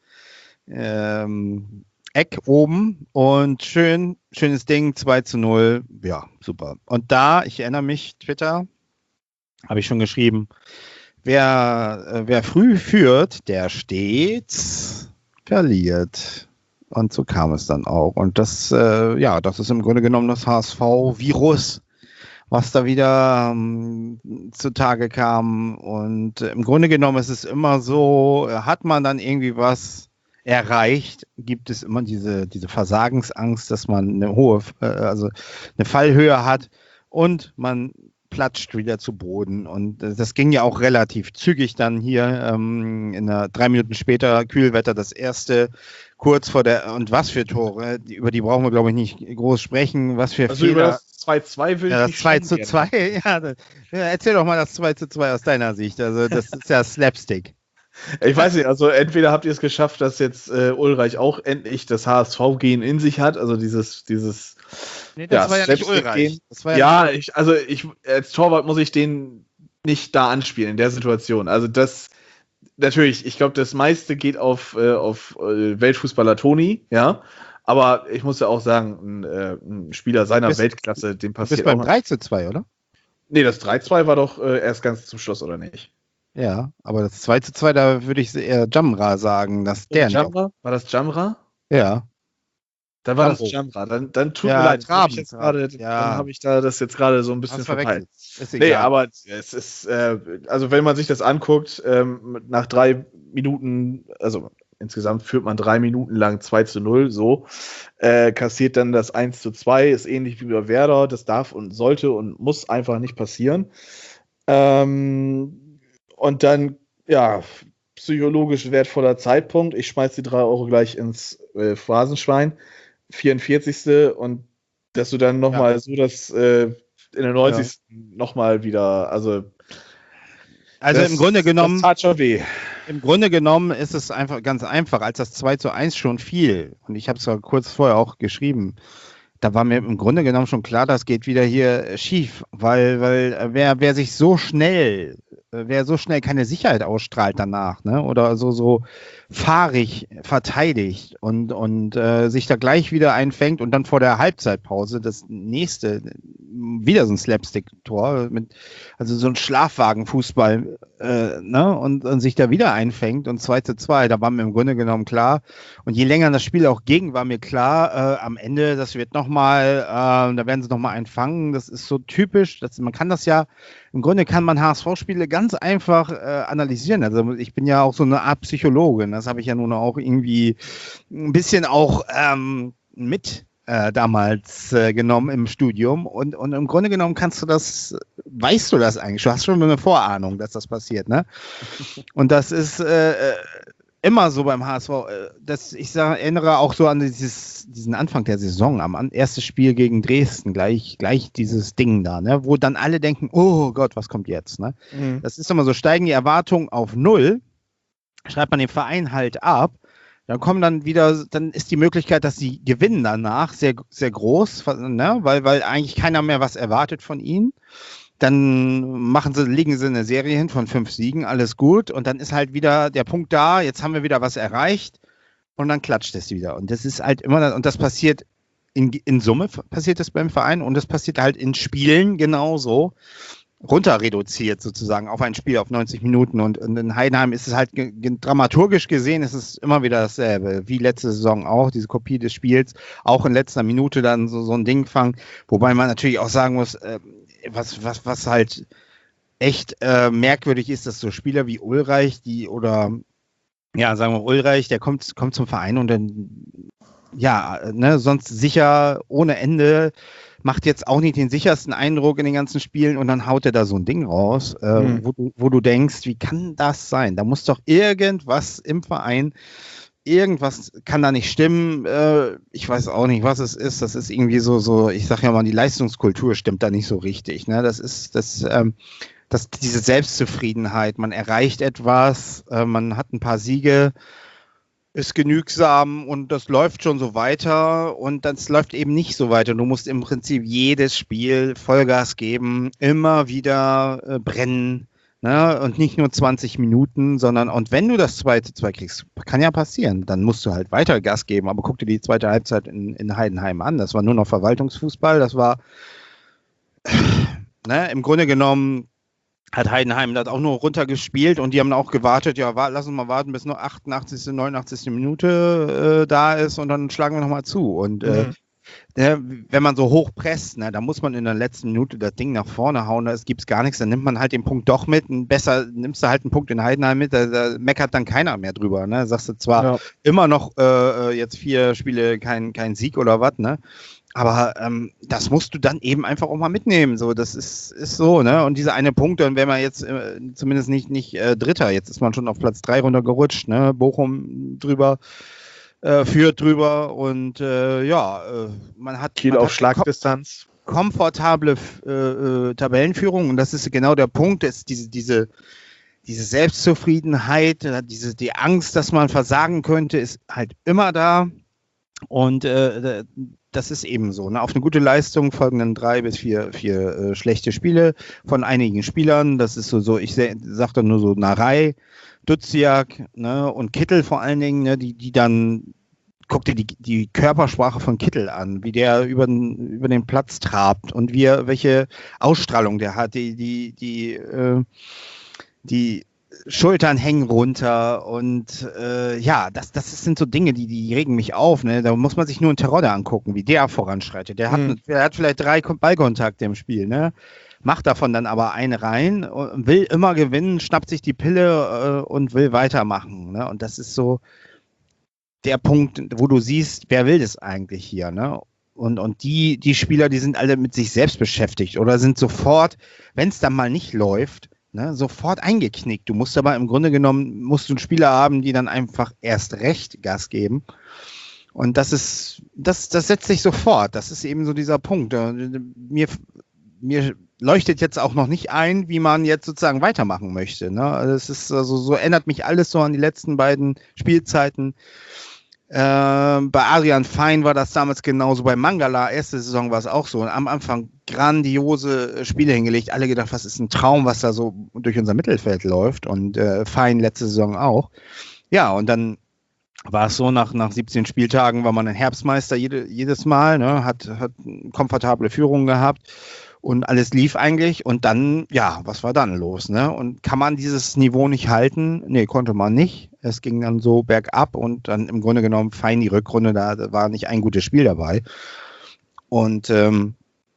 ähm, Eck oben. Und schön, schönes Ding, zwei zu null. Ja, super. Und da, ich erinnere mich, Twitter, habe ich schon geschrieben, Wer, äh, wer früh führt, der stets verliert. Und so kam es dann auch. Und das, äh, ja, das ist im Grunde genommen das H S V-Virus, was da wieder ähm, zutage kam. Und äh, im Grunde genommen ist es immer so, äh, hat man dann irgendwie was erreicht, gibt es immer diese, diese Versagensangst, dass man eine hohe, äh, also eine Fallhöhe hat und man platscht wieder zu Boden. Und äh, das ging ja auch relativ zügig dann hier ähm, in der, drei Minuten später Kühlwetter das erste, kurz vor der, und was für Tore, die, über die brauchen wir glaube ich nicht groß sprechen, was für Also über Fehler. das zwei zu zwei will Ja, ich das nicht zwei schon zu gerne. zwei, ja, das, ja, erzähl doch mal das zwei zu zwei aus deiner Sicht, also das ist ja Slapstick. Ich weiß nicht, also entweder habt ihr es geschafft, dass jetzt äh, Ulreich auch endlich das H S V-Gen in sich hat, also dieses, dieses Nee, das ja, war ja nicht Slapstick Ulreich. gehen. Das war ja Ja, nicht- ich, also ich, als Torwart muss ich den nicht da anspielen, in der Situation. Also das, natürlich, ich glaube, das meiste geht auf, äh, auf äh, Weltfußballer Toni, ja. Aber ich muss ja auch sagen, ein, äh, ein Spieler seiner bist- Weltklasse, dem Du bist passiert beim auch mal. drei zu zwei, oder? Nee, das drei zu zwei war doch äh, erst ganz zum Schluss, oder nicht? Ja, aber das zwei zu zwei, da würde ich eher Jamra sagen, dass der nicht. Jamra? War das Jamra? Ja. Dann war Jamro. das Jamra. Dann, dann tut Ja, mir leid. Traben, Hab ich jetzt Traben. gerade, Ja. Dann habe ich da das jetzt gerade so ein bisschen Hast verpeilt. verwechselt. Ist egal. Nee, aber es ist, äh, also wenn man sich das anguckt, ähm, nach drei Minuten, also insgesamt führt man drei Minuten lang zwei zu null, so, äh, kassiert dann das eins zu zwei, ist ähnlich wie bei Werder, das darf und sollte und muss einfach nicht passieren. Ähm, und dann, ja, psychologisch wertvoller Zeitpunkt, ich schmeiß die drei Euro gleich ins äh, Phrasenschwein, vierundvierzigste und dass du dann nochmal Ja. so das äh, in der neunzigsten nochmal wieder, also Also das, im Grunde genommen, das tat schon weh. im Grunde genommen ist es einfach ganz einfach, als das zwei zu eins schon fiel, und ich habe es ja kurz vorher auch geschrieben, da war mir im Grunde genommen schon klar, das geht wieder hier schief, weil, weil äh, wer, wer sich so schnell, äh, wer so schnell keine Sicherheit ausstrahlt danach, ne, oder so, so fahrig verteidigt und, und äh, sich da gleich wieder einfängt und dann vor der Halbzeitpause das nächste, wieder so ein Slapstick-Tor, mit, also so ein Schlafwagenfußball, äh, ne, und, und sich da wieder einfängt und zwei zu zwei, da war mir im Grunde genommen klar, und je länger das Spiel auch ging, war mir klar, äh, am Ende, das wird nochmal, äh, da werden sie nochmal einfangen, das ist so typisch, das, man kann das ja, im Grunde kann man H S V-Spiele ganz einfach äh, analysieren, also ich bin ja auch so eine Art Psychologe, das habe ich ja nun auch irgendwie ein bisschen auch ähm, mit äh, damals äh, genommen im Studium, und, und im Grunde genommen kannst du das, weißt du das eigentlich, du hast schon eine Vorahnung, dass das passiert, ne? Und das ist äh, immer so beim H S V, äh, das, ich sag, erinnere auch so an dieses, diesen Anfang der Saison, am an, erstes Spiel gegen Dresden, gleich, gleich dieses Ding da, ne? Wo dann alle denken, oh Gott, was kommt jetzt, ne? Mhm. Das ist immer so, steigen die Erwartungen auf Null, schreibt man den Verein halt ab, Dann kommen dann wieder, dann ist die Möglichkeit, dass sie gewinnen danach sehr, sehr groß, ne? weil, weil eigentlich keiner mehr was erwartet von ihnen. Dann machen sie, legen sie eine Serie hin von fünf Siegen, alles gut. Und dann ist halt wieder der Punkt da, jetzt haben wir wieder was erreicht und dann klatscht es wieder. Und das ist halt immer, und das passiert in, in Summe, passiert das beim Verein und das passiert halt in Spielen genauso. Runter reduziert sozusagen auf ein Spiel auf neunzig Minuten und, und in Heidenheim ist es halt ge- ge- dramaturgisch gesehen ist es immer wieder dasselbe, wie letzte Saison auch, diese Kopie des Spiels, auch in letzter Minute dann so, so ein Ding fangen, wobei man natürlich auch sagen muss, äh, was, was, was halt echt äh, merkwürdig ist, dass so Spieler wie Ulreich, die oder ja, sagen wir Ulreich, der kommt, kommt zum Verein und dann ja, ne, sonst sicher ohne Ende, macht jetzt auch nicht den sichersten Eindruck in den ganzen Spielen und dann haut er da so ein Ding raus, äh, mhm. wo, du, wo du denkst, wie kann das sein? Da muss doch irgendwas im Verein, irgendwas kann da nicht stimmen. Äh, ich weiß auch nicht, was es ist. Das ist irgendwie so, so, ich sag ja mal, die Leistungskultur stimmt da nicht so richtig. Ne? Das ist, das, ähm, das, diese Selbstzufriedenheit, man erreicht etwas, äh, man hat ein paar Siege, ist genügsam und das läuft schon so weiter und das läuft eben nicht so weiter. Du musst im Prinzip jedes Spiel Vollgas geben, immer wieder äh, brennen, ne? Und nicht nur zwanzig Minuten, sondern und wenn du das zweite zwei kriegst, kann ja passieren, dann musst du halt weiter Gas geben. Aber guck dir die zweite Halbzeit in, in Heidenheim an, das war nur noch Verwaltungsfußball, das war ne, im Grunde genommen hat Heidenheim das auch nur runtergespielt und die haben auch gewartet, ja, war, lass uns mal warten, bis nur achtundachtzigste, neunundachtzigste Minute äh, da ist und dann schlagen wir nochmal zu. Und äh, mhm. wenn man so hoch presst, ne, da muss man in der letzten Minute das Ding nach vorne hauen, da gibt es gar nichts, dann nimmt man halt den Punkt doch mit und besser nimmst du halt einen Punkt in Heidenheim mit, da, da meckert dann keiner mehr drüber. Ne? Sagst du zwar ja. immer noch äh, jetzt vier Spiele kein, kein Sieg oder was, ne? Aber ähm, das musst du dann eben einfach auch mal mitnehmen. So, das ist, ist so, ne? Und diese eine Punkt, dann wäre man jetzt äh, zumindest nicht, nicht äh, Dritter. Jetzt ist man schon auf Platz drei runtergerutscht, ne? Bochum drüber, äh, führt drüber und äh, ja, äh, man hat Kiel man auf hat Schlagdistanz. Kom- komfortable äh, äh, Tabellenführung und das ist genau der Punkt, ist diese, diese, diese Selbstzufriedenheit, diese, die Angst, dass man versagen könnte, ist halt immer da. Und äh, das ist eben so. Ne? Auf eine gute Leistung folgen dann drei bis vier, vier äh, schlechte Spiele von einigen Spielern. Das ist so, so ich se- sag dann nur so Narei, Duziak, ne? Und Kittel vor allen Dingen, ne? die, die dann, guck dir die, die Körpersprache von Kittel an, wie der über den, über den Platz trabt und wie er, welche Ausstrahlung der hat, die, die, die, äh, die Schultern hängen runter und äh, ja, das, das sind so Dinge, die, die regen mich auf. Ne? Da muss man sich nur einen Terodde angucken, wie der voranschreitet. Der hat, hm. der hat vielleicht drei Ballkontakte im Spiel, ne? Macht davon dann aber eine rein, und will immer gewinnen, schnappt sich die Pille äh, und will weitermachen. Ne? Und das ist so der Punkt, wo du siehst, wer will das eigentlich hier? Ne? Und, und die, die Spieler, die sind alle mit sich selbst beschäftigt oder sind sofort, wenn es dann mal nicht läuft, Ne, sofort eingeknickt. Du musst aber im Grunde genommen, musst du einen Spieler haben, die dann einfach erst recht Gas geben. Und das ist, das, das setzt sich sofort. Das ist eben so dieser Punkt. Mir, mir leuchtet jetzt auch noch nicht ein, wie man jetzt sozusagen weitermachen möchte. Ne? Also es ist also, so erinnert mich alles so an die letzten beiden Spielzeiten. Äh, bei Adrian Fein war das damals genauso, bei Mangala, erste Saison war es auch so. Und am Anfang grandiose Spiele hingelegt, alle gedacht, was ist ein Traum, was da so durch unser Mittelfeld läuft und äh, Fein letzte Saison auch. Ja, und dann war es so, nach, nach siebzehn Spieltagen war man ein Herbstmeister jede, jedes Mal, ne, hat, hat komfortable Führung gehabt und alles lief eigentlich und dann, ja, was war dann los, ne? Und kann man dieses Niveau nicht halten? Nee, konnte man nicht. Es ging dann so bergab und dann im Grunde genommen fein die Rückrunde, da, da war nicht ein gutes Spiel dabei. Und ähm,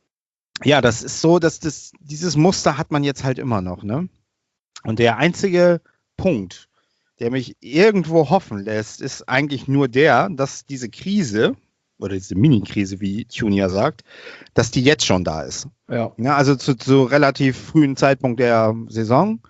ja, das ist so, dass das, dieses Muster hat man jetzt halt immer noch, ne? Und der einzige Punkt, der mich irgendwo hoffen lässt, ist eigentlich nur der, dass diese Krise, oder diese Mini-Krise, wie Tunia sagt, dass die jetzt schon da ist. Ja. Ja, also zu, zu relativ frühen Zeitpunkt der Saison,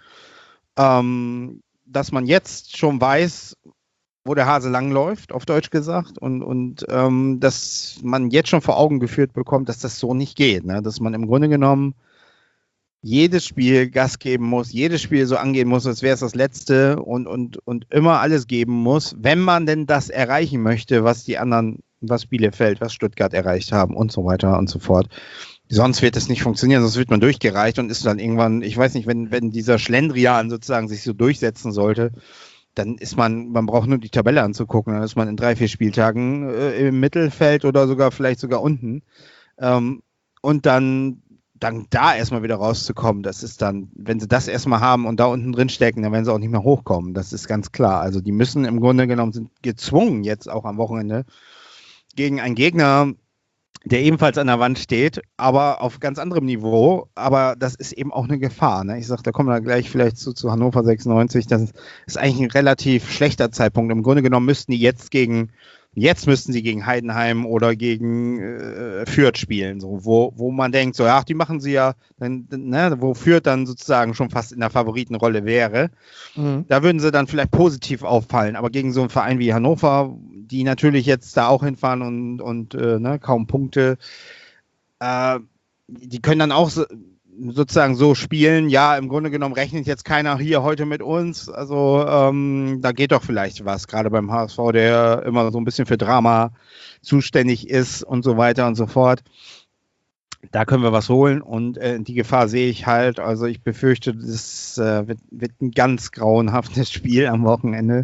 ähm, dass man jetzt schon weiß, wo der Hase langläuft, auf Deutsch gesagt, und, und ähm, dass man jetzt schon vor Augen geführt bekommt, dass das so nicht geht, ne? Dass man im Grunde genommen jedes Spiel Gas geben muss, jedes Spiel so angehen muss, als wäre es das letzte und, und, und immer alles geben muss, wenn man denn das erreichen möchte, was die anderen, was Bielefeld, was Stuttgart erreicht haben und so weiter und so fort. Sonst wird es nicht funktionieren, sonst wird man durchgereicht und ist dann irgendwann, ich weiß nicht, wenn, wenn dieser Schlendrian sozusagen sich so durchsetzen sollte, dann ist man, man braucht nur die Tabelle anzugucken, dann ist man in drei, vier Spieltagen äh, im Mittelfeld oder sogar vielleicht sogar unten. Ähm, und dann dann da erstmal wieder rauszukommen, das ist dann, wenn sie das erstmal haben und da unten drin stecken, dann werden sie auch nicht mehr hochkommen. Das ist ganz klar. Also die müssen im Grunde genommen, sind gezwungen jetzt auch am Wochenende gegen einen Gegner, der ebenfalls an der Wand steht, aber auf ganz anderem Niveau. Aber das ist eben auch eine Gefahr. Ne? Ich sage, da kommen wir gleich vielleicht zu, zu Hannover sechsundneunzig. Das ist eigentlich ein relativ schlechter Zeitpunkt. Im Grunde genommen müssten die jetzt gegen Jetzt müssten sie gegen Heidenheim oder gegen äh, Fürth spielen, so, wo, wo man denkt, so, ach, die machen sie ja, dann, ne, wo Fürth dann sozusagen schon fast in der Favoritenrolle wäre. Mhm. Da würden sie dann vielleicht positiv auffallen, aber gegen so einen Verein wie Hannover, die natürlich jetzt da auch hinfahren und, und äh, ne, kaum Punkte, äh, die können dann auch so, sozusagen so spielen, ja, im Grunde genommen rechnet jetzt keiner hier heute mit uns, also ähm, da geht doch vielleicht was, gerade beim H S V, der immer so ein bisschen für Drama zuständig ist und so weiter und so fort. Da können wir was holen und äh, die Gefahr sehe ich halt, also ich befürchte, das äh, wird, wird ein ganz grauenhaftes Spiel am Wochenende.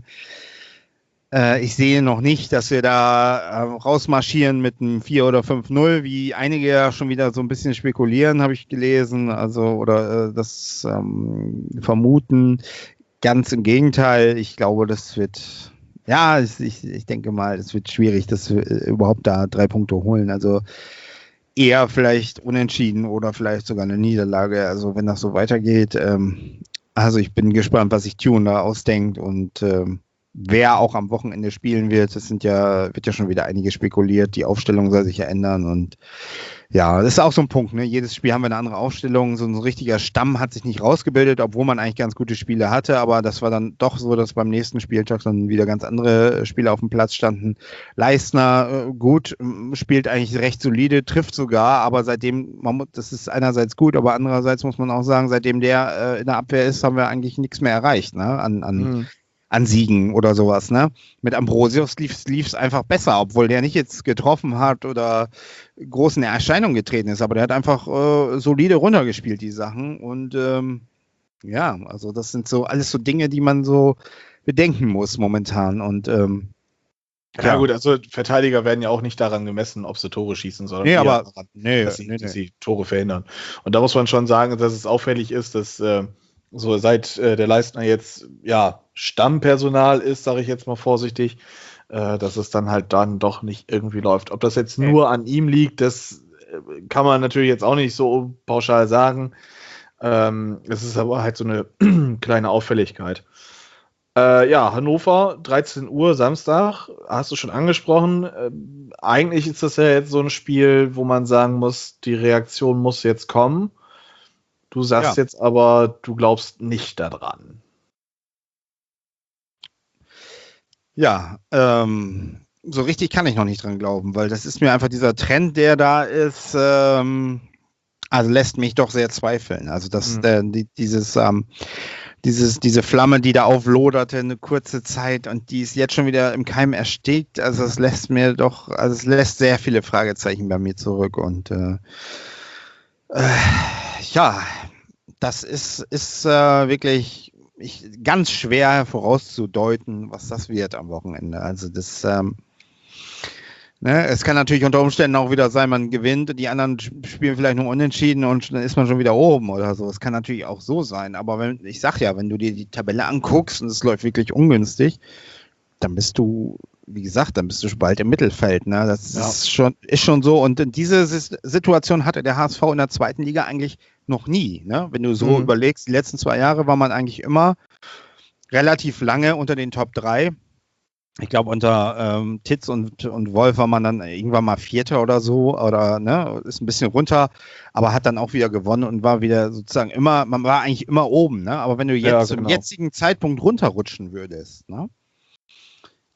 Ich sehe noch nicht, dass wir da äh, rausmarschieren mit einem vier oder fünf null, wie einige ja schon wieder so ein bisschen spekulieren, habe ich gelesen, also oder äh, das ähm, vermuten. Ganz im Gegenteil, ich glaube, das wird, ja, ich, ich denke mal, es wird schwierig, dass wir überhaupt da drei Punkte holen. Also eher vielleicht unentschieden oder vielleicht sogar eine Niederlage. Also wenn das so weitergeht, ähm, also ich bin gespannt, was sich Tune da ausdenkt und ähm, wer auch am Wochenende spielen wird. Es sind ja, wird ja schon wieder einige spekuliert. Die Aufstellung soll sich ja ändern und ja, das ist auch so ein Punkt. Ne? Jedes Spiel haben wir eine andere Aufstellung. So ein richtiger Stamm hat sich nicht rausgebildet, obwohl man eigentlich ganz gute Spiele hatte. Aber das war dann doch so, dass beim nächsten Spieltag dann wieder ganz andere Spieler auf dem Platz standen. Leistner, äh, gut, spielt eigentlich recht solide, trifft sogar. Aber seitdem, man muss, das ist einerseits gut, aber andererseits muss man auch sagen, seitdem der äh, in der Abwehr ist, haben wir eigentlich nichts mehr erreicht, ne? An, an mhm. an Siegen oder sowas, ne? Mit Ambrosius lief es einfach besser, obwohl der nicht jetzt getroffen hat oder groß in Erscheinung getreten ist, aber der hat einfach äh, solide runtergespielt, die Sachen und ähm, ja, also das sind so alles so Dinge, die man so bedenken muss momentan und ähm, ja, ja gut, also Verteidiger werden ja auch nicht daran gemessen, ob sie Tore schießen, sondern nee, aber, daran, nee, dass, sie, nee, dass nee. sie Tore verhindern. Und da muss man schon sagen, dass es auffällig ist, dass äh, so seit äh, der Leistner jetzt ja Stammpersonal ist, sage ich jetzt mal vorsichtig, äh, dass es dann halt dann doch nicht irgendwie läuft. Ob das jetzt nur an ihm liegt, das äh, kann man natürlich jetzt auch nicht so pauschal sagen. Ähm, es ist aber halt so eine kleine Auffälligkeit. Äh, ja, Hannover, dreizehn Uhr, Samstag, hast du schon angesprochen. Äh, eigentlich ist das ja jetzt so ein Spiel, wo man sagen muss, die Reaktion muss jetzt kommen. Du sagst ja. jetzt aber, du glaubst nicht daran. Ja, ähm, so richtig kann ich noch nicht dran glauben, weil das ist mir einfach dieser Trend, der da ist, ähm, also lässt mich doch sehr zweifeln. Also das, mhm. äh, die, dieses, ähm, dieses, diese Flamme, die da aufloderte, eine kurze Zeit und die ist jetzt schon wieder im Keim erstickt. Also es lässt mir doch, also es lässt sehr viele Fragezeichen bei mir zurück und äh, äh, ja, das ist, ist äh, wirklich ich, ganz schwer vorauszudeuten, was das wird am Wochenende. Also das, ähm, ne, es kann natürlich unter Umständen auch wieder sein, man gewinnt, die anderen spielen vielleicht nur unentschieden und dann ist man schon wieder oben oder so. Es kann natürlich auch so sein, aber wenn, ich sag ja, wenn du dir die Tabelle anguckst und es läuft wirklich ungünstig, dann bist du, wie gesagt, dann bist du bald im Mittelfeld. Ne? Das ja. ist, schon, ist schon so. Und diese Situation hatte der H S V in der zweiten Liga eigentlich noch nie. Ne? Wenn du so mhm. überlegst, die letzten zwei Jahre war man eigentlich immer relativ lange unter den Top drei. Ich glaube, unter ähm, Titz und, und Wolf war man dann irgendwann mal Vierter oder so. Oder ne, ist ein bisschen runter, aber hat dann auch wieder gewonnen und war wieder sozusagen immer, man war eigentlich immer oben. Ne? Aber wenn du jetzt ja, genau. zum jetzigen Zeitpunkt runterrutschen würdest, ne?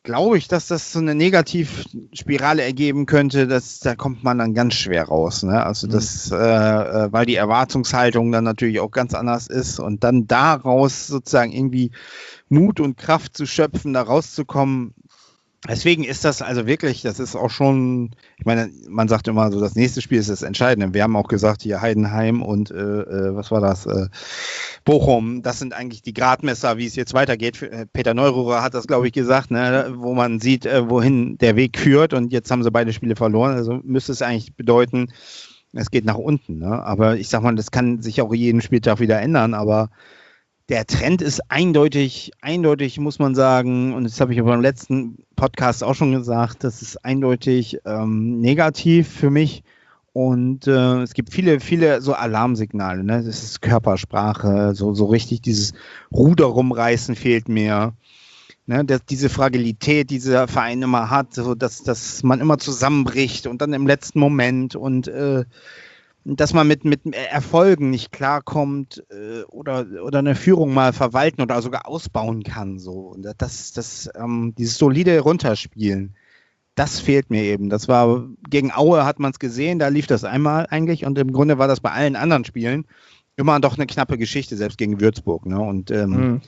glaube ich, dass das so eine Negativspirale ergeben könnte, dass da kommt man dann ganz schwer raus. Ne? Also das, mhm. äh, weil die Erwartungshaltung dann natürlich auch ganz anders ist und dann daraus sozusagen irgendwie Mut und Kraft zu schöpfen, da rauszukommen. Deswegen ist das also wirklich, das ist auch schon, ich meine, man sagt immer so, das nächste Spiel ist das Entscheidende. Wir haben auch gesagt, hier Heidenheim und äh, was war das, äh, Bochum, das sind eigentlich die Gradmesser, wie es jetzt weitergeht. Peter Neururer hat das, glaube ich, gesagt, ne, wo man sieht, äh, wohin der Weg führt und jetzt haben sie beide Spiele verloren. Also müsste es eigentlich bedeuten, es geht nach unten. Ne? Aber ich sag mal, das kann sich auch jeden Spieltag wieder ändern, aber der Trend ist eindeutig, eindeutig muss man sagen, und das habe ich beim letzten Podcast auch schon gesagt, das ist eindeutig ähm, negativ für mich und äh, es gibt viele, viele so Alarmsignale, ne? Das ist Körpersprache, so, so richtig dieses Ruder rumreißen fehlt mir, ne? Das, diese Fragilität, die dieser Verein immer hat, so dass, dass man immer zusammenbricht und dann im letzten Moment und äh, dass man mit, mit Erfolgen nicht klarkommt äh, oder, oder eine Führung mal verwalten oder sogar ausbauen kann. So. Und das, das, ähm, dieses solide Runterspielen, das fehlt mir eben. Das war gegen Aue hat man es gesehen, da lief das einmal eigentlich und im Grunde war das bei allen anderen Spielen immer doch eine knappe Geschichte, selbst gegen Würzburg. Ne? Und ähm, mhm.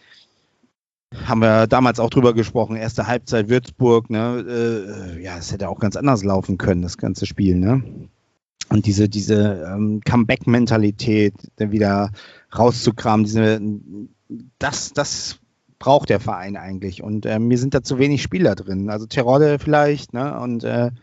haben wir damals auch drüber gesprochen, erste Halbzeit Würzburg, ne? äh, ja, es hätte auch ganz anders laufen können, das ganze Spiel, ne? Und diese, diese ähm, Comeback-Mentalität wieder rauszukramen, diese, das, das braucht der Verein eigentlich. Und äh, mir sind da zu wenig Spieler drin. Also Terodde vielleicht, ne? Und äh,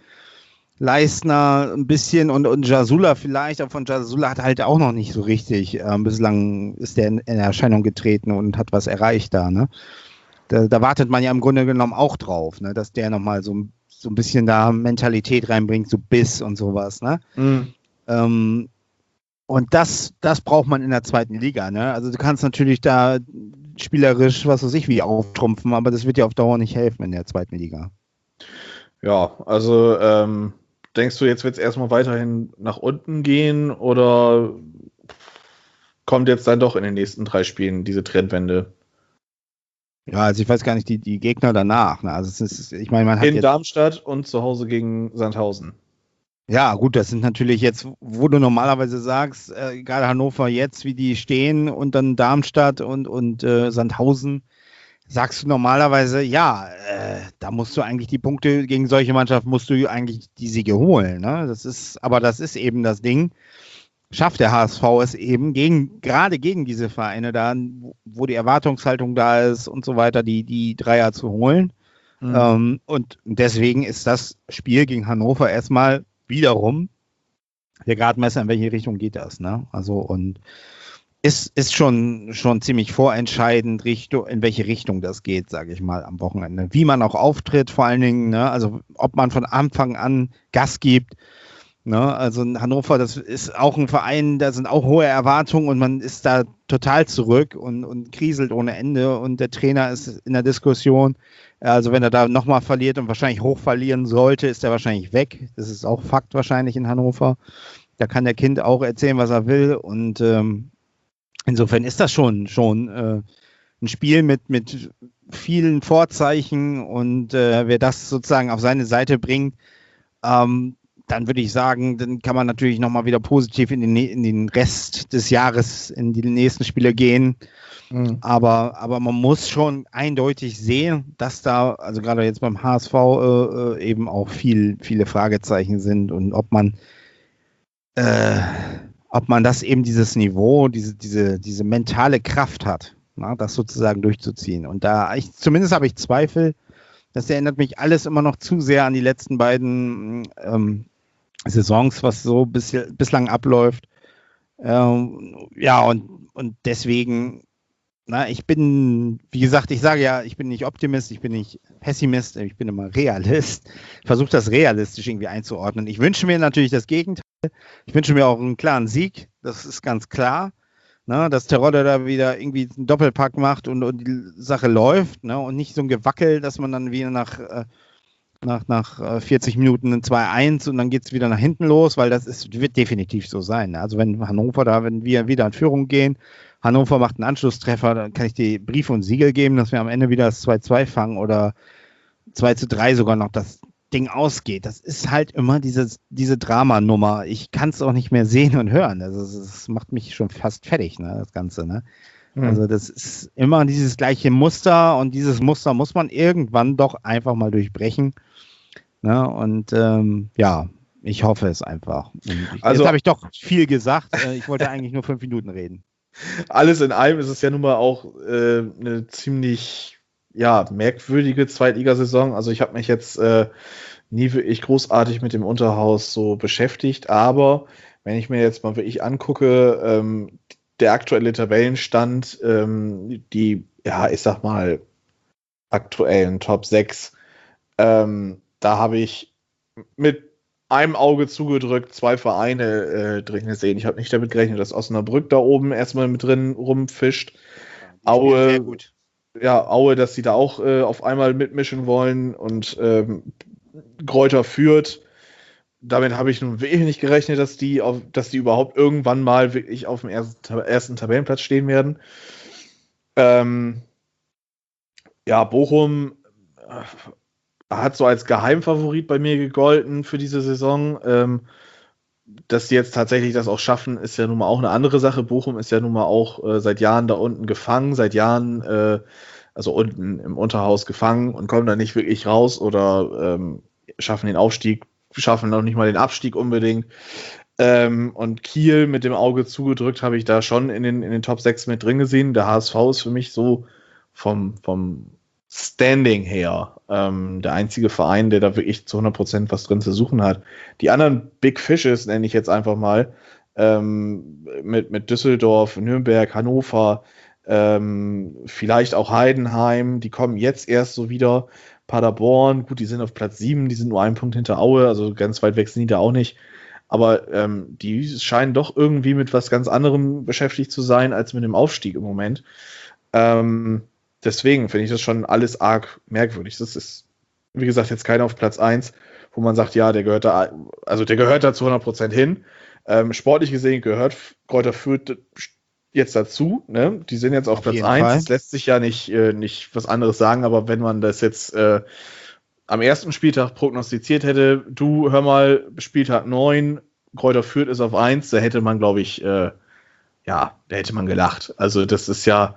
Leistner ein bisschen und, und Jasula vielleicht, aber von Jasula hat halt auch noch nicht so richtig. Ähm, bislang ist der in, in Erscheinung getreten und hat was erreicht da, ne? Da, da wartet man ja im Grunde genommen auch drauf, ne? Dass der nochmal so ein so ein bisschen da Mentalität reinbringt, so Biss und sowas, ne? Mhm. Ähm, und das, das braucht man in der zweiten Liga, ne? Also du kannst natürlich da spielerisch, was weiß ich, wie auftrumpfen, aber das wird dir auf Dauer nicht helfen in der zweiten Liga. Ja, also ähm, denkst du, jetzt wird es erstmal weiterhin nach unten gehen oder kommt jetzt dann doch in den nächsten drei Spielen diese Trendwende? Ja, also ich weiß gar nicht, die, die Gegner danach. Ne? Also es ist, ich meine, man hat in jetzt, Darmstadt und zu Hause gegen Sandhausen. Ja, gut, das sind natürlich jetzt, wo du normalerweise sagst, äh, gerade Hannover jetzt, wie die stehen und dann Darmstadt und, und äh, Sandhausen, sagst du normalerweise, ja, äh, da musst du eigentlich die Punkte gegen solche Mannschaften, musst du eigentlich die Siege holen. Ne? Das ist, aber das ist eben das Ding. Schafft der H S V es eben, gegen, gerade gegen diese Vereine da, wo die Erwartungshaltung da ist und so weiter, die, die Dreier zu holen. Mhm. Ähm, und deswegen ist das Spiel gegen Hannover erstmal wiederum der Gradmesser, in welche Richtung geht das. Ne? Also und ist, ist schon, schon ziemlich vorentscheidend, Richtung, in welche Richtung das geht, sage ich mal, am Wochenende. Wie man auch auftritt vor allen Dingen, ne? Also ob man von Anfang an Gas gibt. Ne, also Hannover, das ist auch ein Verein, da sind auch hohe Erwartungen und man ist da total zurück und, und kriselt ohne Ende und der Trainer ist in der Diskussion. Also wenn er da nochmal verliert und wahrscheinlich hoch verlieren sollte, ist er wahrscheinlich weg. Das ist auch Fakt wahrscheinlich in Hannover. Da kann der Kind auch erzählen, was er will und ähm, insofern ist das schon, schon äh, ein Spiel mit, mit vielen Vorzeichen und äh, wer das sozusagen auf seine Seite bringt, ähm, dann würde ich sagen, dann kann man natürlich nochmal wieder positiv in den, in den Rest des Jahres, in die nächsten Spiele gehen. Mhm. Aber, aber man muss schon eindeutig sehen, dass da, also gerade jetzt beim H S V äh, eben auch viel, viele Fragezeichen sind und ob man, äh, ob man das eben dieses Niveau, diese, diese, diese mentale Kraft hat, na, das sozusagen durchzuziehen. Und da, ich, zumindest habe ich Zweifel, das erinnert mich alles immer noch zu sehr an die letzten beiden ähm, Saisons, was so bis, bislang abläuft. Ähm, ja, und, und deswegen, na, ich bin, wie gesagt, ich sage ja, ich bin nicht Optimist, ich bin nicht Pessimist, ich bin immer Realist. Ich versuche das realistisch irgendwie einzuordnen. Ich wünsche mir natürlich das Gegenteil. Ich wünsche mir auch einen klaren Sieg, das ist ganz klar. Ne, dass Terodde da wieder irgendwie einen Doppelpack macht und, und die Sache läuft, ne, und nicht so ein Gewackel, dass man dann wieder nach, äh, nach, nach vierzig Minuten ein zwei eins und dann geht es wieder nach hinten los, weil das ist, wird definitiv so sein. Ne? Also wenn Hannover da, wenn wir wieder in Führung gehen, Hannover macht einen Anschlusstreffer, dann kann ich dir Brief und Siegel geben, dass wir am Ende wieder das zwei zwei fangen oder zwei zu drei sogar noch das Ding ausgeht. Das ist halt immer dieses, diese Dramanummer. Ich kann es auch nicht mehr sehen und hören. Also es macht mich schon fast fertig, ne, das Ganze. Ne? Mhm. Also das ist immer dieses gleiche Muster und dieses Muster muss man irgendwann doch einfach mal durchbrechen. Ne? Und ähm, ja, ich hoffe es einfach. Ich, also jetzt habe ich doch viel gesagt. Ich wollte eigentlich nur fünf Minuten reden. Alles in allem ist es ja nun mal auch äh, eine ziemlich ja, merkwürdige Zweitligasaison. Also ich habe mich jetzt äh, nie wirklich großartig mit dem Unterhaus so beschäftigt, aber wenn ich mir jetzt mal wirklich angucke, ähm, der aktuelle Tabellenstand, ähm, die, ja, ich sag mal, aktuellen Top sechs, ähm, da habe ich mit einem Auge zugedrückt zwei Vereine äh, drin gesehen. Ich habe nicht damit gerechnet, dass Osnabrück da oben erstmal mit drin rumfischt. Ja, Aue, sehr gut. Ja, Aue, dass sie da auch äh, auf einmal mitmischen wollen und ähm, Greuther Fürth. Damit habe ich nun wirklich nicht gerechnet, dass die, auf, dass die überhaupt irgendwann mal wirklich auf dem ersten, ersten Tabellenplatz stehen werden. Ähm, ja, Bochum äh, hat so als Geheimfavorit bei mir gegolten für diese Saison. Ähm, dass die jetzt tatsächlich das auch schaffen, ist ja nun mal auch eine andere Sache. Bochum ist ja nun mal auch äh, seit Jahren da unten gefangen, seit Jahren, äh, also unten im Unterhaus gefangen und kommen da nicht wirklich raus oder ähm, schaffen den Aufstieg, schaffen noch nicht mal den Abstieg unbedingt. Ähm, und Kiel mit dem Auge zugedrückt habe ich da schon in den, in den Top sechs mit drin gesehen. Der H S V ist für mich so vom, vom Standing her ähm, der einzige Verein, der da wirklich zu hundert Prozent was drin zu suchen hat. Die anderen Big Fishes, nenne ich jetzt einfach mal, ähm, mit, mit Düsseldorf, Nürnberg, Hannover, ähm, vielleicht auch Heidenheim, die kommen jetzt erst so wieder. Paderborn, gut, die sind auf Platz sieben, die sind nur einen Punkt hinter Aue, also ganz weit weg sind die da auch nicht. Aber ähm, die scheinen doch irgendwie mit was ganz anderem beschäftigt zu sein, als mit dem Aufstieg im Moment. Ähm, Deswegen finde ich das schon alles arg merkwürdig. Das ist, wie gesagt, jetzt keiner auf Platz eins, wo man sagt, ja, der gehört da, also der gehört da zu hundert Prozent hin. Ähm, sportlich gesehen gehört Greuther Fürth jetzt dazu. Ne? Die sind jetzt auf, auf Platz eins. Das lässt sich ja nicht, äh, nicht was anderes sagen, aber wenn man das jetzt äh, am ersten Spieltag prognostiziert hätte, du, hör mal, Spieltag neun, Greuther Fürth ist auf eins, da hätte man, glaube ich, äh, ja, da hätte man gelacht. Also das ist ja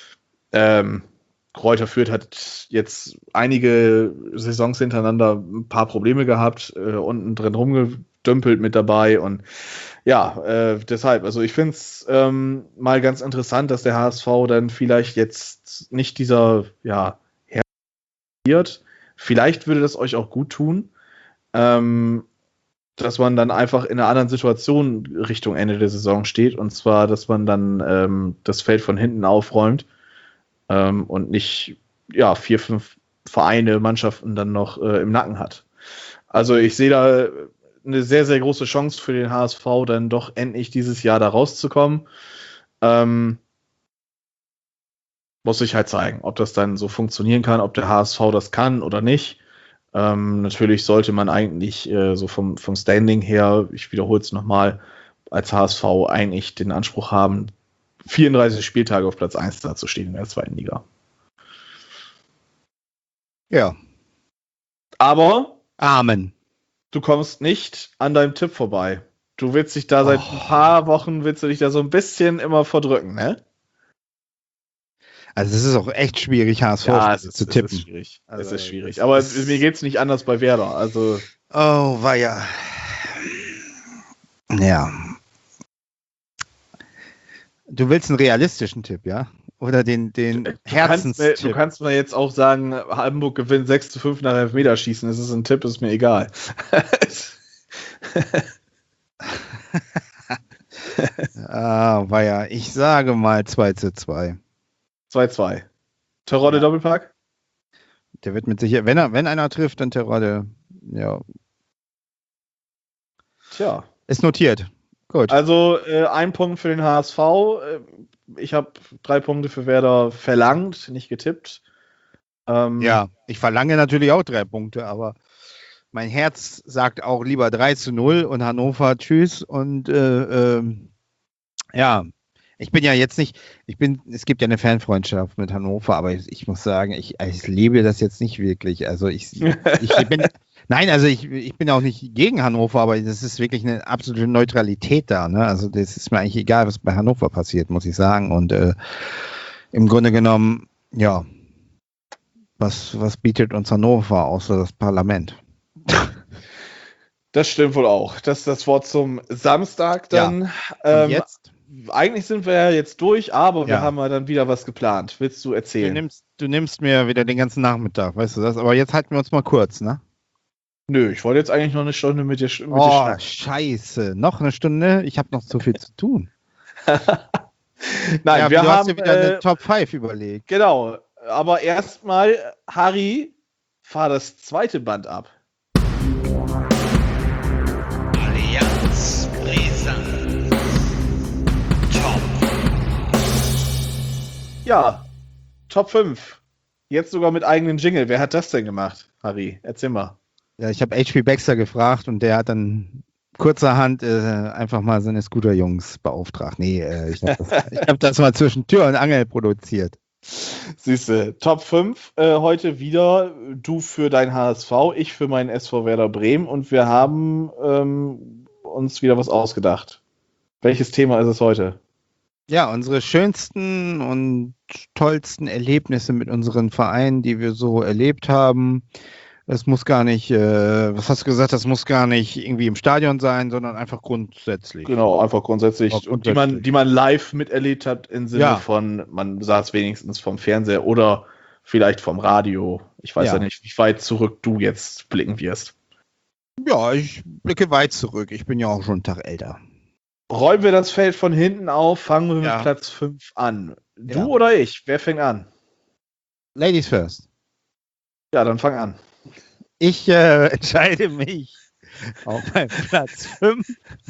ähm, Greuther Fürth hat jetzt einige Saisons hintereinander ein paar Probleme gehabt, äh, unten drin rumgedümpelt mit dabei und ja, äh, deshalb, also ich finde es ähm, mal ganz interessant, dass der H S V dann vielleicht jetzt nicht dieser, ja, herriert. Vielleicht würde das euch auch gut tun, ähm, dass man dann einfach in einer anderen Situation Richtung Ende der Saison steht und zwar, dass man dann ähm, das Feld von hinten aufräumt. Ähm, und nicht ja, vier, fünf Vereine, Mannschaften dann noch äh, im Nacken hat. Also ich sehe da eine sehr, sehr große Chance für den H S V, dann doch endlich dieses Jahr da rauszukommen. Ähm, muss sich halt zeigen, ob das dann so funktionieren kann, ob der H S V das kann oder nicht. Ähm, natürlich sollte man eigentlich äh, so vom, vom Standing her, ich wiederhole es nochmal, als H S V eigentlich den Anspruch haben, vierunddreißig Spieltage auf Platz eins da zu stehen in der zweiten Liga. Ja. Aber Amen. Du kommst nicht an deinem Tipp vorbei. Du willst dich da seit oh. ein paar Wochen, willst du dich da so ein bisschen immer verdrücken, ne? Also es ist auch echt schwierig, H S V ja, es ist, zu tippen. Es ist schwierig. Also es ist schwierig. Aber ist, mir geht's nicht anders bei Werder. Also oh, weia. Ja. Du willst einen realistischen Tipp, ja? Oder den, den du Herzenstipp? Kannst mir, du kannst mir jetzt auch sagen, Hamburg gewinnt sechs zu fünf nach Elfmeterschießen. Das ist ein Tipp, ist mir egal. ah, weia. Ich sage mal zwei zu zwei. zwei zu zwei. Terodde ja. Doppelpack? Der wird mit Sicherheit, wenn er, wenn einer trifft, dann Terodde. Ja. Tja. Ist notiert. Gut. Also äh, ein Punkt für den H S V. Ich habe drei Punkte für Werder verlangt, nicht getippt. Ähm, ja, ich verlange natürlich auch drei Punkte, aber mein Herz sagt auch lieber drei zu null und Hannover tschüss. Und äh, äh, ja, Ich bin ja jetzt nicht, ich bin, es gibt ja eine Fanfreundschaft mit Hannover, aber ich, ich muss sagen, ich, ich lebe das jetzt nicht wirklich. Also ich, ich bin, nein, also ich, ich bin auch nicht gegen Hannover, aber das ist wirklich eine absolute Neutralität da. Ne? Also das ist mir eigentlich egal, was bei Hannover passiert, muss ich sagen. Und äh, im Grunde genommen, ja, was, was bietet uns Hannover außer das Parlament? Das stimmt wohl auch. Das ist das Wort zum Samstag dann. Ja. Und ähm, jetzt? Eigentlich sind wir ja jetzt durch, aber wir Ja. haben ja dann wieder was geplant. Willst du Du erzählen? nimmst, du nimmst mir wieder den ganzen Nachmittag, weißt du das? Aber jetzt halten wir uns mal kurz, ne? Nö, ich wollte jetzt eigentlich noch eine Stunde mit dir, sch- mit dir Oh, schnacken. scheiße. Noch eine Stunde? Ich habe noch zu viel zu tun. Nein, ja, wir du haben hast dir wieder äh, eine Top fünf überlegt. genau. Aber erstmal, Harry, fahr das zweite Band ab. Allianz Brisant. Top. Ja, Top fünf. Jetzt sogar mit eigenen Jingle. Wer hat das denn gemacht, Harry? Erzähl mal. Ja, ich habe H P Baxter gefragt und der hat dann kurzerhand äh, einfach mal seine Scooter-Jungs beauftragt. Nee, äh, ich habe das, ich hab das mal zwischen Tür und Angel produziert. Siehste, Top fünf äh, heute wieder. Du für dein H S V, ich für meinen S V Werder Bremen und wir haben ähm, uns wieder was ausgedacht. Welches Thema ist es heute? Ja, unsere schönsten und tollsten Erlebnisse mit unseren Vereinen, die wir so erlebt haben. Es muss gar nicht, äh, was hast du gesagt, das muss gar nicht irgendwie im Stadion sein, sondern einfach grundsätzlich. Genau, einfach grundsätzlich. Auch Und die man, die man live miterlebt hat im Sinne Ja. von, man saß wenigstens vom Fernseher oder vielleicht vom Radio. Ich weiß ja, Ja. nicht, wie weit zurück du jetzt blicken wirst. Ja, ich blicke weit zurück. Ich bin ja auch schon einen Tag älter. Räumen wir das Feld von hinten auf, fangen wir Ja. mit Platz fünf an. Du Ja. oder ich? Wer fängt an? Ladies first. Ja, dann fang an. Ich äh, entscheide mich auf meinen Platz fünf.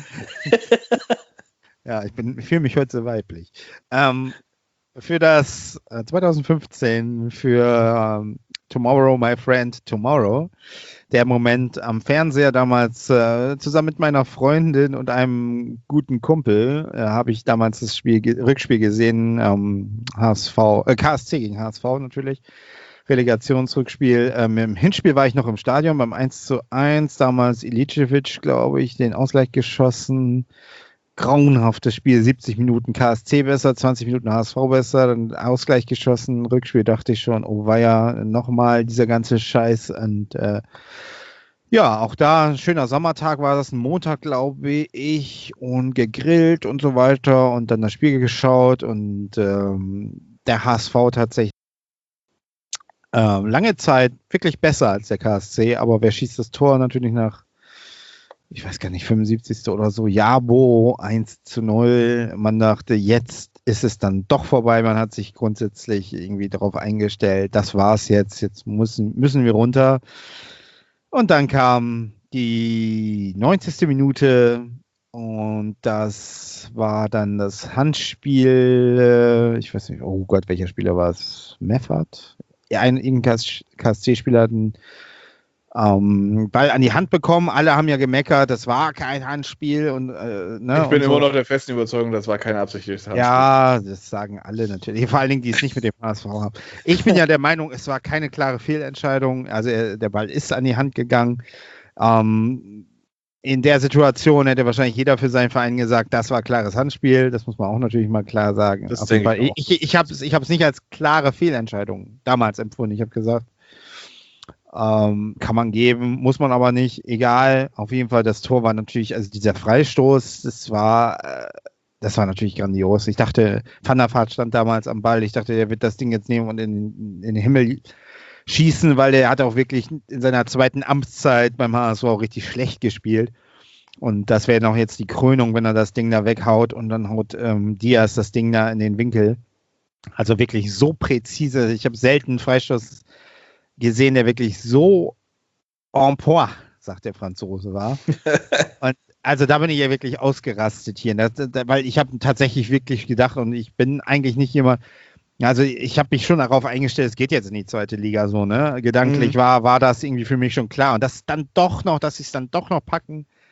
Ja, ich, bin- ich fühle mich heute so weiblich. Ähm, für das äh, zwanzig fünfzehn, für ähm, Tomorrow, My Friend Tomorrow, der Moment am Fernseher damals äh, zusammen mit meiner Freundin und einem guten Kumpel, äh, habe ich damals das Spiel, ge- Rückspiel gesehen, ähm, H S V, äh, K S C gegen H S V natürlich. Relegationsrückspiel. Ähm, Im Hinspiel war ich noch im Stadion beim eins zu eins. Damals Ilicevic, glaube ich, den Ausgleich geschossen. Grauenhaftes Spiel, siebzig Minuten K S C besser, zwanzig Minuten H S V besser, dann Ausgleich geschossen. Rückspiel dachte ich schon, oh weia, nochmal dieser ganze Scheiß. Und äh, ja, auch da ein schöner Sommertag war das, ein Montag, glaube ich, und gegrillt und so weiter und dann das Spiel geschaut und ähm, der H S V tatsächlich ähm, lange Zeit wirklich besser als der K S C, aber wer schießt das Tor natürlich nach, ich weiß gar nicht, fünfundsiebzigsten oder so, Jabo, eins zu null. Man dachte, jetzt ist es dann doch vorbei. Man hat sich grundsätzlich irgendwie darauf eingestellt, das war's jetzt, jetzt müssen, müssen wir runter. Und dann kam die neunzigste Minute und das war dann das Handspiel, äh, ich weiß nicht, oh Gott, welcher Spieler war es? Meffert? Ja, ein irgendein K S C-Spieler hat einen ähm, Ball an die Hand bekommen. Alle haben ja gemeckert, das war kein Handspiel. Und, äh, ne, Ich bin und so. immer noch der festen Überzeugung, das war kein absichtliches Handspiel. Ja, das sagen alle natürlich. Vor allen Dingen, die es nicht mit dem H S V haben. Ich bin ja der Meinung, es war keine klare Fehlentscheidung. Also er, der Ball ist an die Hand gegangen. Ähm, in der Situation hätte wahrscheinlich jeder für seinen Verein gesagt, das war klares Handspiel. Das muss man auch natürlich mal klar sagen. Das Auf jeden denke Fall. ich auch. Ich, ich habe es ich hab's nicht als klare Fehlentscheidung damals empfunden. Ich habe gesagt, ähm, kann man geben, muss man aber nicht. Egal. Auf jeden Fall, das Tor war natürlich, also dieser Freistoß, das war, äh, das war natürlich grandios. Ich dachte, Van der Vaart stand damals am Ball. Ich dachte, der wird das Ding jetzt nehmen und in, in den Himmel schießen, weil der hat auch wirklich in seiner zweiten Amtszeit beim H S V auch richtig schlecht gespielt. Und das wäre noch jetzt die Krönung, wenn er das Ding da weghaut und dann haut ähm, Diaz das Ding da in den Winkel. Also wirklich so präzise. Ich habe selten einen Freistoß gesehen, der wirklich so en point, sagt der Franzose, war. Und also da bin ich ja wirklich ausgerastet hier, das, das, weil ich habe tatsächlich wirklich gedacht und ich bin eigentlich nicht jemand, also ich habe mich schon darauf eingestellt, es geht jetzt in die zweite Liga so, ne? Gedanklich Mhm. war, war das irgendwie für mich schon klar und das dann doch noch, dass sie es dann doch noch packen,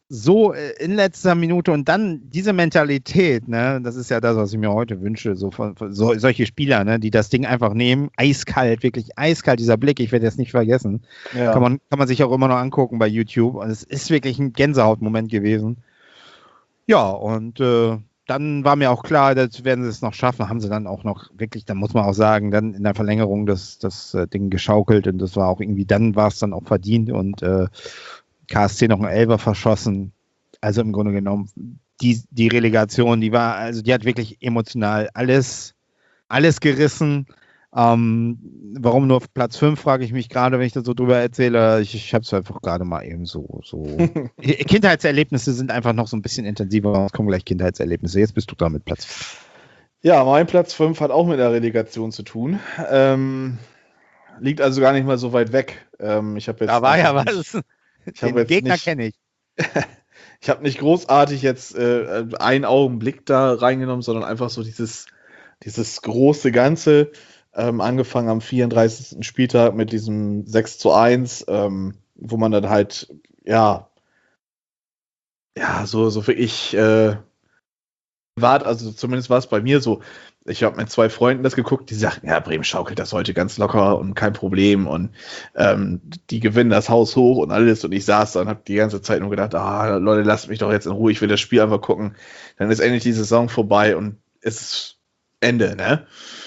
so äh, in letzter Minute und dann diese Mentalität, ne, das ist ja das, was ich mir heute wünsche, so, von, von, so solche Spieler, ne, die das Ding einfach nehmen, eiskalt, wirklich eiskalt, dieser Blick, ich werde das nicht vergessen, Ja. kann man, kann man sich auch immer noch angucken bei YouTube und es ist wirklich ein Gänsehautmoment gewesen. Ja, und äh, dann war mir auch klar, das werden sie es noch schaffen, haben sie dann auch noch wirklich, dann muss man auch sagen, dann in der Verlängerung das, das äh, Ding geschaukelt und das war auch irgendwie, dann war es dann auch verdient und äh, K S C noch einen Elfer verschossen. Also im Grunde genommen, die, die Relegation, die war, also die hat wirklich emotional alles, alles gerissen. Ähm, warum nur auf Platz fünf, frage ich mich gerade, wenn ich das so drüber erzähle. Ich, ich habe es einfach gerade mal eben so, so. Kindheitserlebnisse sind einfach noch so ein bisschen intensiver. Es kommen gleich Kindheitserlebnisse. Jetzt bist du da mit Platz fünf. Ja, mein Platz fünf hat auch mit der Relegation zu tun. Ähm, liegt also gar nicht mal so weit weg. Ähm, ich habe jetzt Da war ja nicht, was. Ich habe Den jetzt Gegner nicht, kenne ich. ich habe nicht großartig jetzt äh, einen Augenblick da reingenommen, sondern einfach so dieses, dieses große Ganze. Ähm, angefangen am vierunddreißigsten Spieltag mit diesem sechs zu eins, ähm, wo man dann halt, ja, ja, so, so wirklich äh, war, also zumindest war es bei mir so, ich habe mit zwei Freunden das geguckt, die sagten, ja, Bremen schaukelt das heute ganz locker und kein Problem und ähm, die gewinnen das Haus hoch und alles und ich saß da und habe die ganze Zeit nur gedacht, ah, Leute, lasst mich doch jetzt in Ruhe, ich will das Spiel einfach gucken, dann ist endlich die Saison vorbei und es ist Ende, ne?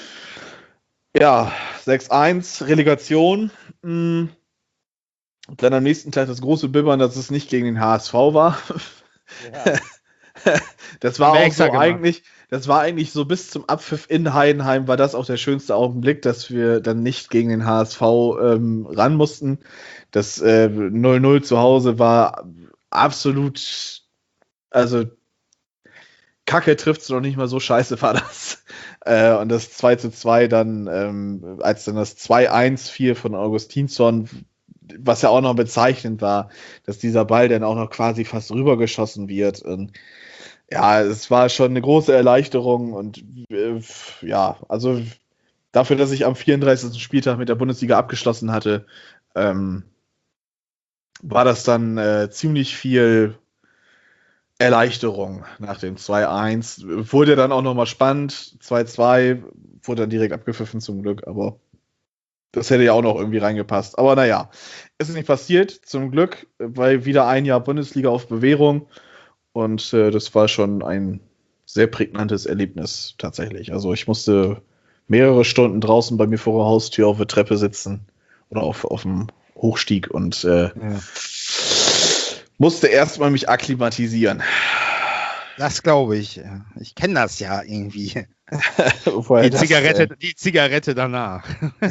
Ja, sechs eins, Relegation. Mh. Und dann am nächsten Tag das große Bibbern, dass es nicht gegen den H S V war. Ja. Das war Haben wir auch extra so gemacht. eigentlich, das war eigentlich so bis zum Abpfiff in Heidenheim, war das auch der schönste Augenblick, dass wir dann nicht gegen den H S V ähm, ran mussten. Das äh, null null zu Hause war absolut, also Kacke trifft es noch nicht mal, so scheiße war das. Äh, und das zwei zu zwei dann, ähm, als dann das zwei eins fiel von Augustinsson, was ja auch noch bezeichnend war, dass dieser Ball dann auch noch quasi fast rübergeschossen wird. Und ja, es war schon eine große Erleichterung und äh, ja, also dafür, dass ich am vierunddreißigsten Spieltag mit der Bundesliga abgeschlossen hatte, ähm, war das dann äh, ziemlich viel Erleichterung nach dem zwei eins. Wurde dann auch nochmal spannend. zwei zwei wurde dann direkt abgepfiffen zum Glück, aber das hätte ja auch noch irgendwie reingepasst. Aber naja, es ist nicht passiert, zum Glück, weil wieder ein Jahr Bundesliga auf Bewährung und äh, das war schon ein sehr prägnantes Erlebnis tatsächlich. Also ich musste mehrere Stunden draußen bei mir vor der Haustür auf der Treppe sitzen oder auf, auf dem Hochstieg und äh, Ja. musste erstmal mich akklimatisieren. Das glaube ich. Ja. Ich kenne das ja irgendwie. Woher Die das Zigarette, denn? die Zigarette danach.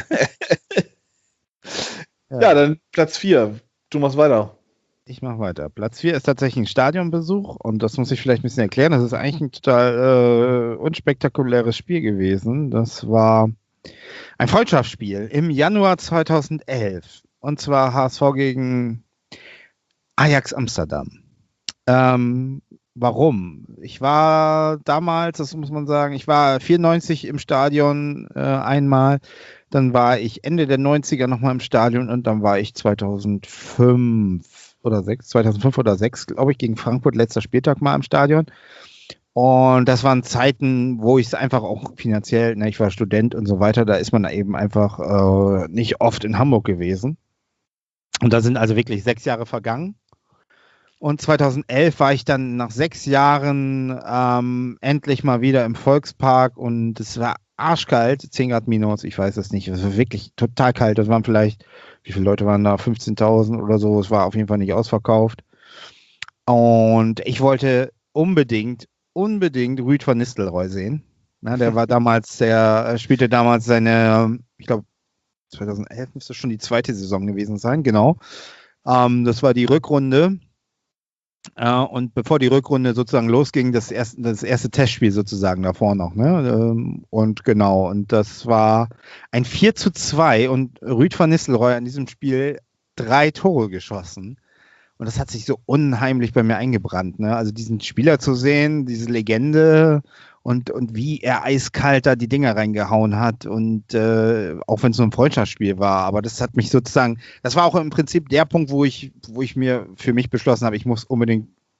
Ja, dann Platz vier. Du machst weiter. Ich mache weiter. Platz vier ist tatsächlich ein Stadionbesuch und das muss ich vielleicht ein bisschen erklären. Das ist eigentlich ein total äh, unspektakuläres Spiel gewesen. Das war ein Freundschaftsspiel im Januar zweitausendelf und zwar H S V gegen Ajax Amsterdam. Ähm, warum? Ich war damals, das muss man sagen, ich war vierundneunzig im Stadion äh, einmal, dann war ich Ende der neunziger nochmal im Stadion und dann war ich zweitausendfünf oder sechs, zweitausendfünf oder sechs, glaube ich, gegen Frankfurt letzter Spieltag mal im Stadion. Und das waren Zeiten, wo ich es einfach auch finanziell, ne, ich war Student und so weiter, da ist man eben einfach äh, nicht oft in Hamburg gewesen. Und da sind also wirklich sechs Jahre vergangen. Und zweitausendelf war ich dann nach sechs Jahren ähm, endlich mal wieder im Volkspark und es war arschkalt, zehn Grad minus, ich weiß es nicht, es war wirklich total kalt, das waren vielleicht, wie viele Leute waren da, fünfzehntausend oder so, es war auf jeden Fall nicht ausverkauft. Und ich wollte unbedingt, unbedingt Ruud van Nistelrooy sehen. Na, der war damals, der spielte damals seine, ich glaube, zweitausendelf müsste schon die zweite Saison gewesen sein, genau. Ähm, das war die Rückrunde. Äh, und bevor die Rückrunde sozusagen losging, das erste, das erste Testspiel sozusagen davor noch. Ne? Ähm, und genau, und das war ein vier zu zwei und Ruud van Nistelrooy an diesem Spiel drei Tore geschossen. Und das hat sich so unheimlich bei mir eingebrannt. Ne? Also diesen Spieler zu sehen, diese Legende und, und wie er eiskalt da die Dinger reingehauen hat. Und äh, auch wenn es so ein Freundschaftsspiel war. Aber das hat mich sozusagen, das war auch im Prinzip der Punkt, wo ich, wo ich mir für mich beschlossen habe, ich muss unbedingt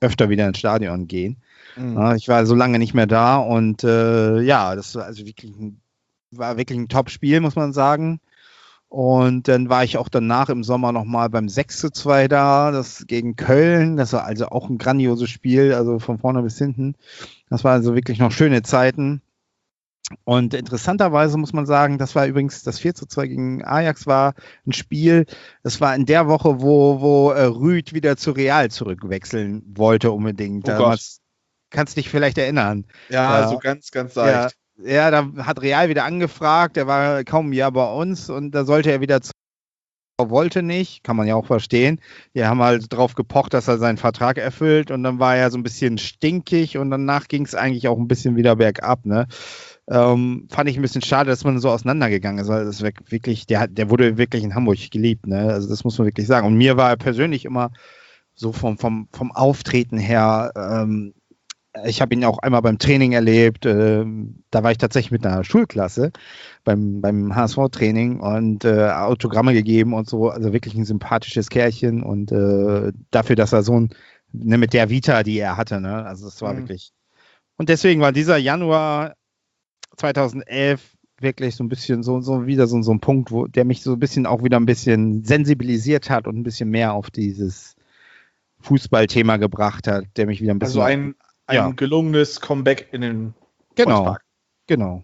öfter wieder ins Stadion gehen. Mhm. Ja, ich war so lange nicht mehr da und äh, ja, das war also wirklich ein, war wirklich ein Top-Spiel, muss man sagen. Und dann war ich auch danach im Sommer nochmal beim sechs zu zwei da, das gegen Köln. Das war also auch ein grandioses Spiel, also von vorne bis hinten. Das war also wirklich noch schöne Zeiten. Und interessanterweise muss man sagen, das war übrigens das vier zu zwei gegen Ajax war ein Spiel, das war in der Woche, wo, wo äh, Rüd wieder zu Real zurückwechseln wollte unbedingt. Oh Damals, kannst dich vielleicht erinnern. Ja, Ja. so ganz, ganz Ja, leicht. ja, da hat Real wieder angefragt, er war kaum ein Jahr bei uns und da sollte er wieder zu wollte nicht, kann man ja auch verstehen. Die haben halt drauf gepocht, dass er seinen Vertrag erfüllt und dann war er so ein bisschen stinkig und danach ging es eigentlich auch ein bisschen wieder bergab, ne? Ähm, fand ich ein bisschen schade, dass man so auseinandergegangen ist, weil das wirklich, der, der wurde wirklich in Hamburg geliebt, ne? Also das muss man wirklich sagen. Und mir war er persönlich immer so vom, vom, vom Auftreten her, ähm, ich habe ihn auch einmal beim Training erlebt, ähm, da war ich tatsächlich mit einer Schulklasse beim, beim H S V-Training und äh, Autogramme gegeben und so, also wirklich ein sympathisches Kerlchen und äh, dafür, dass er so ein, ne, mit der Vita, die er hatte, ne? Also das war Mhm. wirklich. Und deswegen war dieser Januar zweitausendelf wirklich so ein bisschen so, so wieder so, so ein Punkt, wo der mich so ein bisschen auch wieder ein bisschen sensibilisiert hat und ein bisschen mehr auf dieses Fußballthema gebracht hat, der mich wieder ein bisschen. Also ein, ein Ja. gelungenes Comeback in den Genau, Volkspark. genau.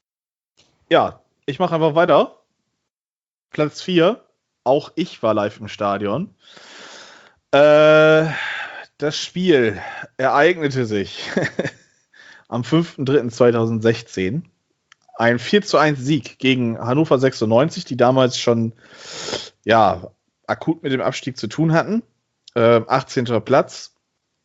Ja, ich mache einfach weiter. Platz vier. Auch ich war live im Stadion. Äh, das Spiel ereignete sich am fünfter dritter zweitausendsechzehn. Ein vier zu eins Sieg gegen Hannover sechsundneunzig, die damals schon ja, akut mit dem Abstieg zu tun hatten. Äh, achtzehnter Platz.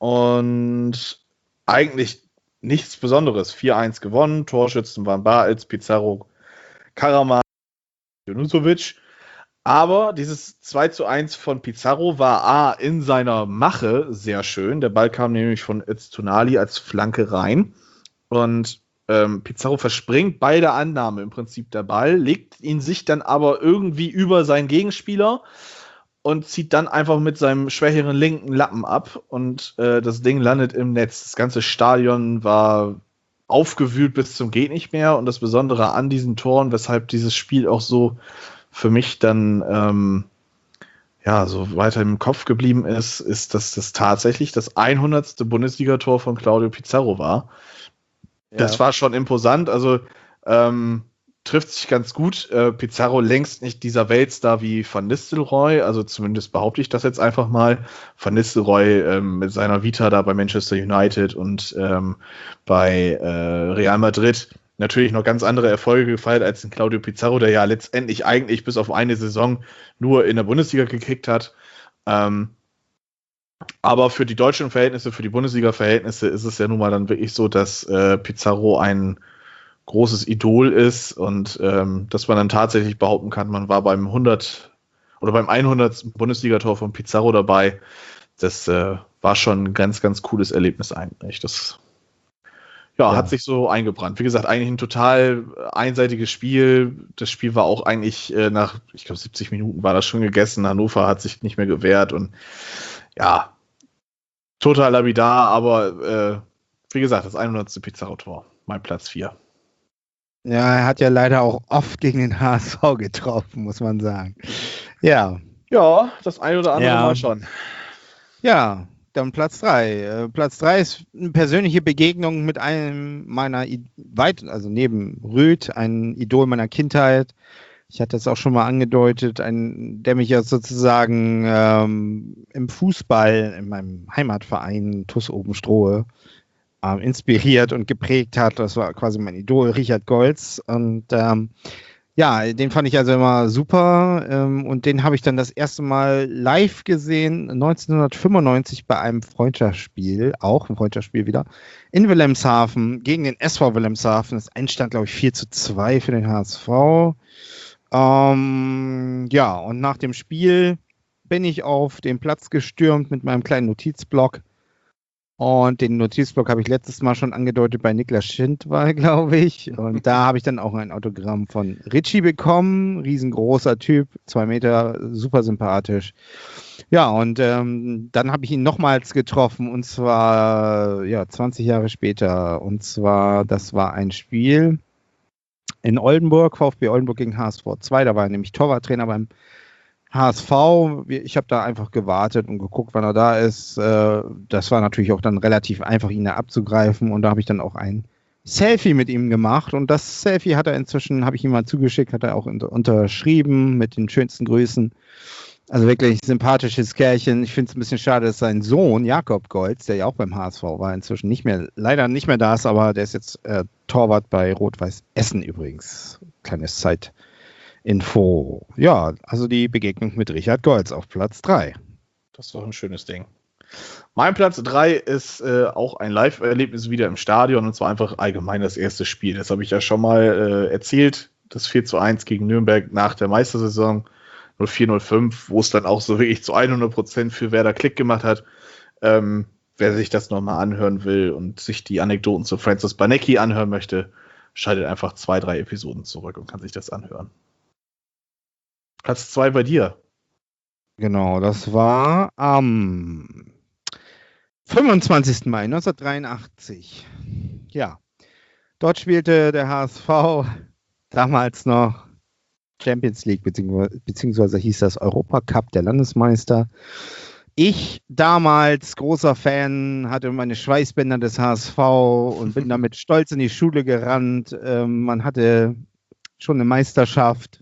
Und eigentlich nichts Besonderes. vier eins gewonnen. Torschützen waren Baels, Pizarro, Karaman, Junusovic. Aber dieses zwei zu eins von Pizarro war A in seiner Mache sehr schön. Der Ball kam nämlich von Öztunali als Flanke rein. Und ähm, Pizarro verspringt bei der Annahme im Prinzip der Ball, legt ihn sich dann aber irgendwie über seinen Gegenspieler und zieht dann einfach mit seinem schwächeren linken Lappen ab und äh, das Ding landet im Netz. Das ganze Stadion war aufgewühlt bis zum geht nicht mehr und das Besondere an diesen Toren, weshalb dieses Spiel auch so für mich dann ähm, ja, so weiter im Kopf geblieben ist, ist, dass das tatsächlich das hundertste Bundesligator von Claudio Pizarro war. Das Ja. war schon imposant, also ähm, trifft sich ganz gut. Äh, Pizarro längst nicht dieser Weltstar wie Van Nistelrooy, also zumindest behaupte ich das jetzt einfach mal. Van Nistelrooy ähm, mit seiner Vita da bei Manchester United und ähm, bei äh, Real Madrid natürlich noch ganz andere Erfolge gefeiert als ein Claudio Pizarro, der ja letztendlich eigentlich bis auf eine Saison nur in der Bundesliga gekickt hat. Ähm, aber für die deutschen Verhältnisse, für die Bundesliga-Verhältnisse ist es ja nun mal dann wirklich so, dass äh, Pizarro ein großes Idol ist und ähm, dass man dann tatsächlich behaupten kann, man war beim hundert oder beim hundertsten Bundesligator von Pizarro dabei. Das äh, war schon ein ganz, ganz cooles Erlebnis eigentlich. Das ja, Ja. hat sich so eingebrannt. Wie gesagt, eigentlich ein total einseitiges Spiel. Das Spiel war auch eigentlich äh, nach, ich glaube, siebzig Minuten war das schon gegessen. Hannover hat sich nicht mehr gewehrt und ja, total lapidar, aber äh, wie gesagt, das hundertste Pizarro-Tor, mein Platz vier. Ja, er hat ja leider auch oft gegen den H S V getroffen, muss man sagen. Ja, Ja, das ein oder andere Ja. Mal schon. ja, dann Platz drei. Äh, Platz drei ist eine persönliche Begegnung mit einem meiner, I- weit, also neben Rüd, ein Idol meiner Kindheit. Ich hatte es auch schon mal angedeutet, ein, der mich ja sozusagen ähm, im Fußball, in meinem Heimatverein T U S Obenstrohe, ähm, inspiriert und geprägt hat. Das war quasi mein Idol, Richard Goltz. Und ähm, ja, den fand ich also immer super. Ähm, und den habe ich dann das erste Mal live gesehen, neunzehnhundertfünfundneunzig bei einem Freundschaftsspiel, auch ein Freundschaftsspiel wieder, in Wilhelmshaven gegen den S V Wilhelmshaven. Das Endstand, glaube ich, vier zu zwei für den H S V. Ähm, ja, und nach dem Spiel bin ich auf den Platz gestürmt mit meinem kleinen Notizblock Und den Notizblock habe ich letztes Mal schon angedeutet bei Niklas Schindwall, glaube ich. Und da habe ich dann auch ein Autogramm von Richie bekommen. Riesengroßer Typ, zwei Meter, super sympathisch. Ja, und ähm, dann habe ich ihn nochmals getroffen, und zwar ja, zwanzig Jahre später. Und zwar, das war ein Spiel in Oldenburg, VfB Oldenburg gegen H S V zwei. Da war er nämlich Torwarttrainer beim H S V, ich habe da einfach gewartet und geguckt, wann er da ist. Das war natürlich auch dann relativ einfach, ihn da abzugreifen, und da habe ich dann auch ein Selfie mit ihm gemacht, und das Selfie hat er inzwischen, habe ich ihm mal zugeschickt, hat er auch unterschrieben mit den schönsten Grüßen. Also wirklich sympathisches Kerlchen. Ich finde es ein bisschen schade, dass sein Sohn Jakob Golz, der ja auch beim H S V war, inzwischen nicht mehr, leider nicht mehr da ist, aber der ist jetzt äh, Torwart bei Rot-Weiß Essen übrigens. Kleines Zeit. Info. Ja, also die Begegnung mit Richard Golz auf Platz drei. Das ist doch ein schönes Ding. Mein Platz drei ist äh, auch ein Live-Erlebnis wieder im Stadion, und zwar einfach allgemein das erste Spiel. Das habe ich ja schon mal äh, erzählt, das vier zu eins gegen Nürnberg nach der Meistersaison null vier null fünf, wo es dann auch so wirklich zu hundert Prozent für Werder Klick gemacht hat. Ähm, wer sich das nochmal anhören will und sich die Anekdoten zu Francis Banecki anhören möchte, schaltet einfach zwei, drei Episoden zurück und kann sich das anhören. Platz zwei bei dir. Genau, das war am fünfundzwanzigsten Mai neunzehnhundertdreiundachtzig. Ja, dort spielte der H S V damals noch Champions League, beziehungsweise, beziehungsweise hieß das Europacup, der Landesmeister. Ich damals, großer Fan, hatte meine Schweißbänder des H S V und bin damit stolz in die Schule gerannt. Ähm, man hatte schon eine Meisterschaft.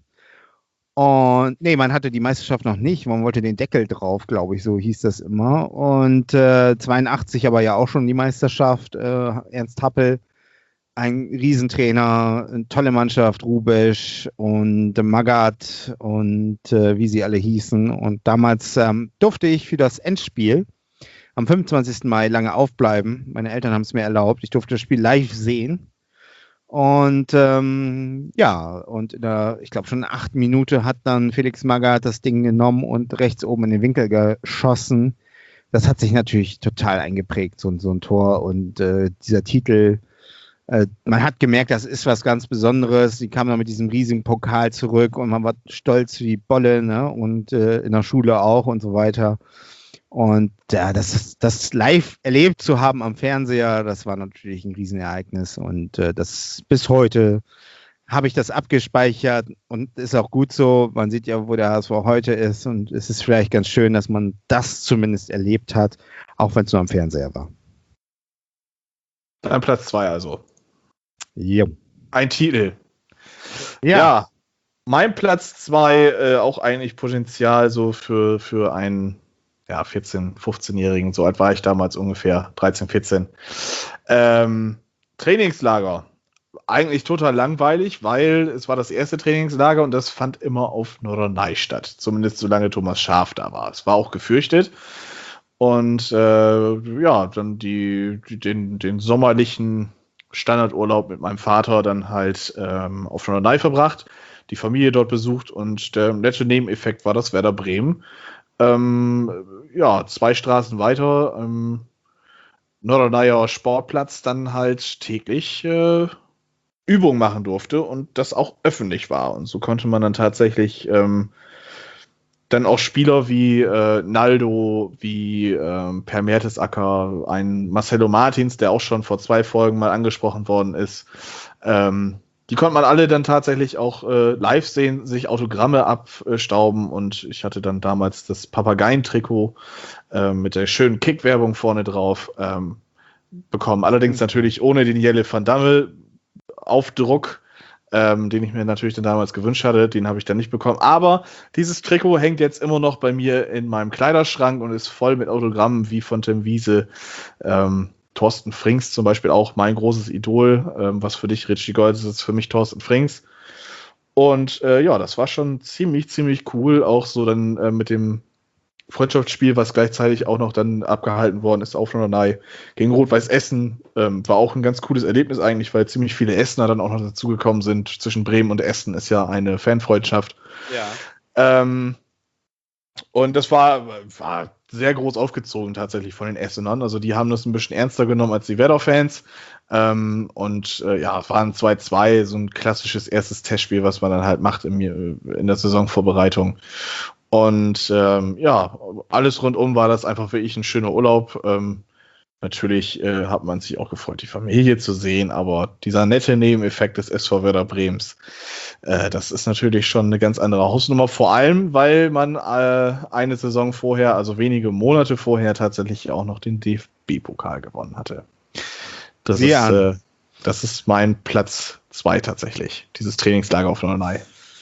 Und nee, man hatte die Meisterschaft noch nicht. Man wollte den Deckel drauf, glaube ich, so hieß das immer. Und äh, zweiundachtzig aber ja auch schon die Meisterschaft. Äh, Ernst Happel, ein Riesentrainer, eine tolle Mannschaft, Rubesch und Magath und äh, wie sie alle hießen. Und damals ähm, durfte ich für das Endspiel am fünfundzwanzigsten Mai lange aufbleiben. Meine Eltern haben es mir erlaubt. Ich durfte das Spiel live sehen. Und ähm, ja, und in der, ich glaube schon in acht Minuten hat dann Felix Magath das Ding genommen und rechts oben in den Winkel geschossen. Das hat sich natürlich total eingeprägt, so, so ein Tor. Und äh, dieser Titel, äh, man hat gemerkt, das ist was ganz Besonderes. Die kamen dann mit diesem riesigen Pokal zurück und man war stolz wie Bolle, ne? Und äh, in der Schule auch und so weiter. Und ja, das, das live erlebt zu haben am Fernseher, das war natürlich ein Riesenereignis. Und äh, das bis heute habe ich das abgespeichert und ist auch gut so. Man sieht ja, wo der H S V heute ist, und es ist vielleicht ganz schön, dass man das zumindest erlebt hat, auch wenn es nur am Fernseher war. Dann Platz zwei also. Jo. Ein Titel. Ja. ja mein Platz zwei, äh, auch eigentlich Potenzial so für, für einen ja, vierzehn-, fünfzehnjährigen, so alt war ich damals ungefähr, dreizehn, vierzehn. Ähm, Trainingslager. Eigentlich total langweilig, weil es war das erste Trainingslager und das fand immer auf Norderney statt. Zumindest solange Thomas Schaaf da war. Es war auch gefürchtet. Und äh, ja, dann die, die, den, den sommerlichen Standardurlaub mit meinem Vater dann halt ähm, auf Norderney verbracht, die Familie dort besucht, und der nette Nebeneffekt war das Werder Bremen. Ähm, ja, zwei Straßen weiter, ähm, Norderneier Sportplatz, dann halt täglich äh, Übungen machen durfte und das auch öffentlich war. Und so konnte man dann tatsächlich ähm, dann auch Spieler wie äh, Naldo, wie ähm, Per Mertesacker, ein Marcelo Martins, der auch schon vor zwei Folgen mal angesprochen worden ist, ähm, die konnte man alle dann tatsächlich auch äh, live sehen, sich Autogramme abstauben, und ich hatte dann damals das Papageien-Trikot äh, mit der schönen Kick-Werbung vorne drauf ähm, bekommen. Allerdings natürlich ohne den Jelle van Damme Aufdruck, ähm, den ich mir natürlich dann damals gewünscht hatte, den habe ich dann nicht bekommen. Aber dieses Trikot hängt jetzt immer noch bei mir in meinem Kleiderschrank und ist voll mit Autogrammen wie von Tim Wiese, ähm, Thorsten Frings zum Beispiel auch mein großes Idol, ähm, was für dich Richie Golz ist, ist für mich Thorsten Frings. Und äh, ja, das war schon ziemlich, ziemlich cool, auch so dann äh, mit dem Freundschaftsspiel, was gleichzeitig auch noch dann abgehalten worden ist auf Norderney gegen Rot-Weiß Essen, ähm, war auch ein ganz cooles Erlebnis eigentlich, weil ziemlich viele Essener dann auch noch dazugekommen sind. Zwischen Bremen und Essen ist ja eine Fanfreundschaft. Ja. Ähm, und das war, war sehr groß aufgezogen tatsächlich von den Essenern. Also die haben das ein bisschen ernster genommen als die Werder-Fans. Ähm, und äh, ja, es war ein zwei zwei, so ein klassisches erstes Testspiel, was man dann halt macht im, in der Saisonvorbereitung. Und ähm, ja, alles rundum war das einfach wirklich ein schöner Urlaub. Ähm, natürlich äh, hat man sich auch gefreut, die Familie zu sehen, aber dieser nette Nebeneffekt des S V Werder Brems, äh, das ist natürlich schon eine ganz andere Hausnummer, vor allem, weil man äh, eine Saison vorher, also wenige Monate vorher, tatsächlich auch noch den D F B-Pokal gewonnen hatte. Das ist, äh, das ist mein Platz zwei tatsächlich, dieses Trainingslager auf Norderney.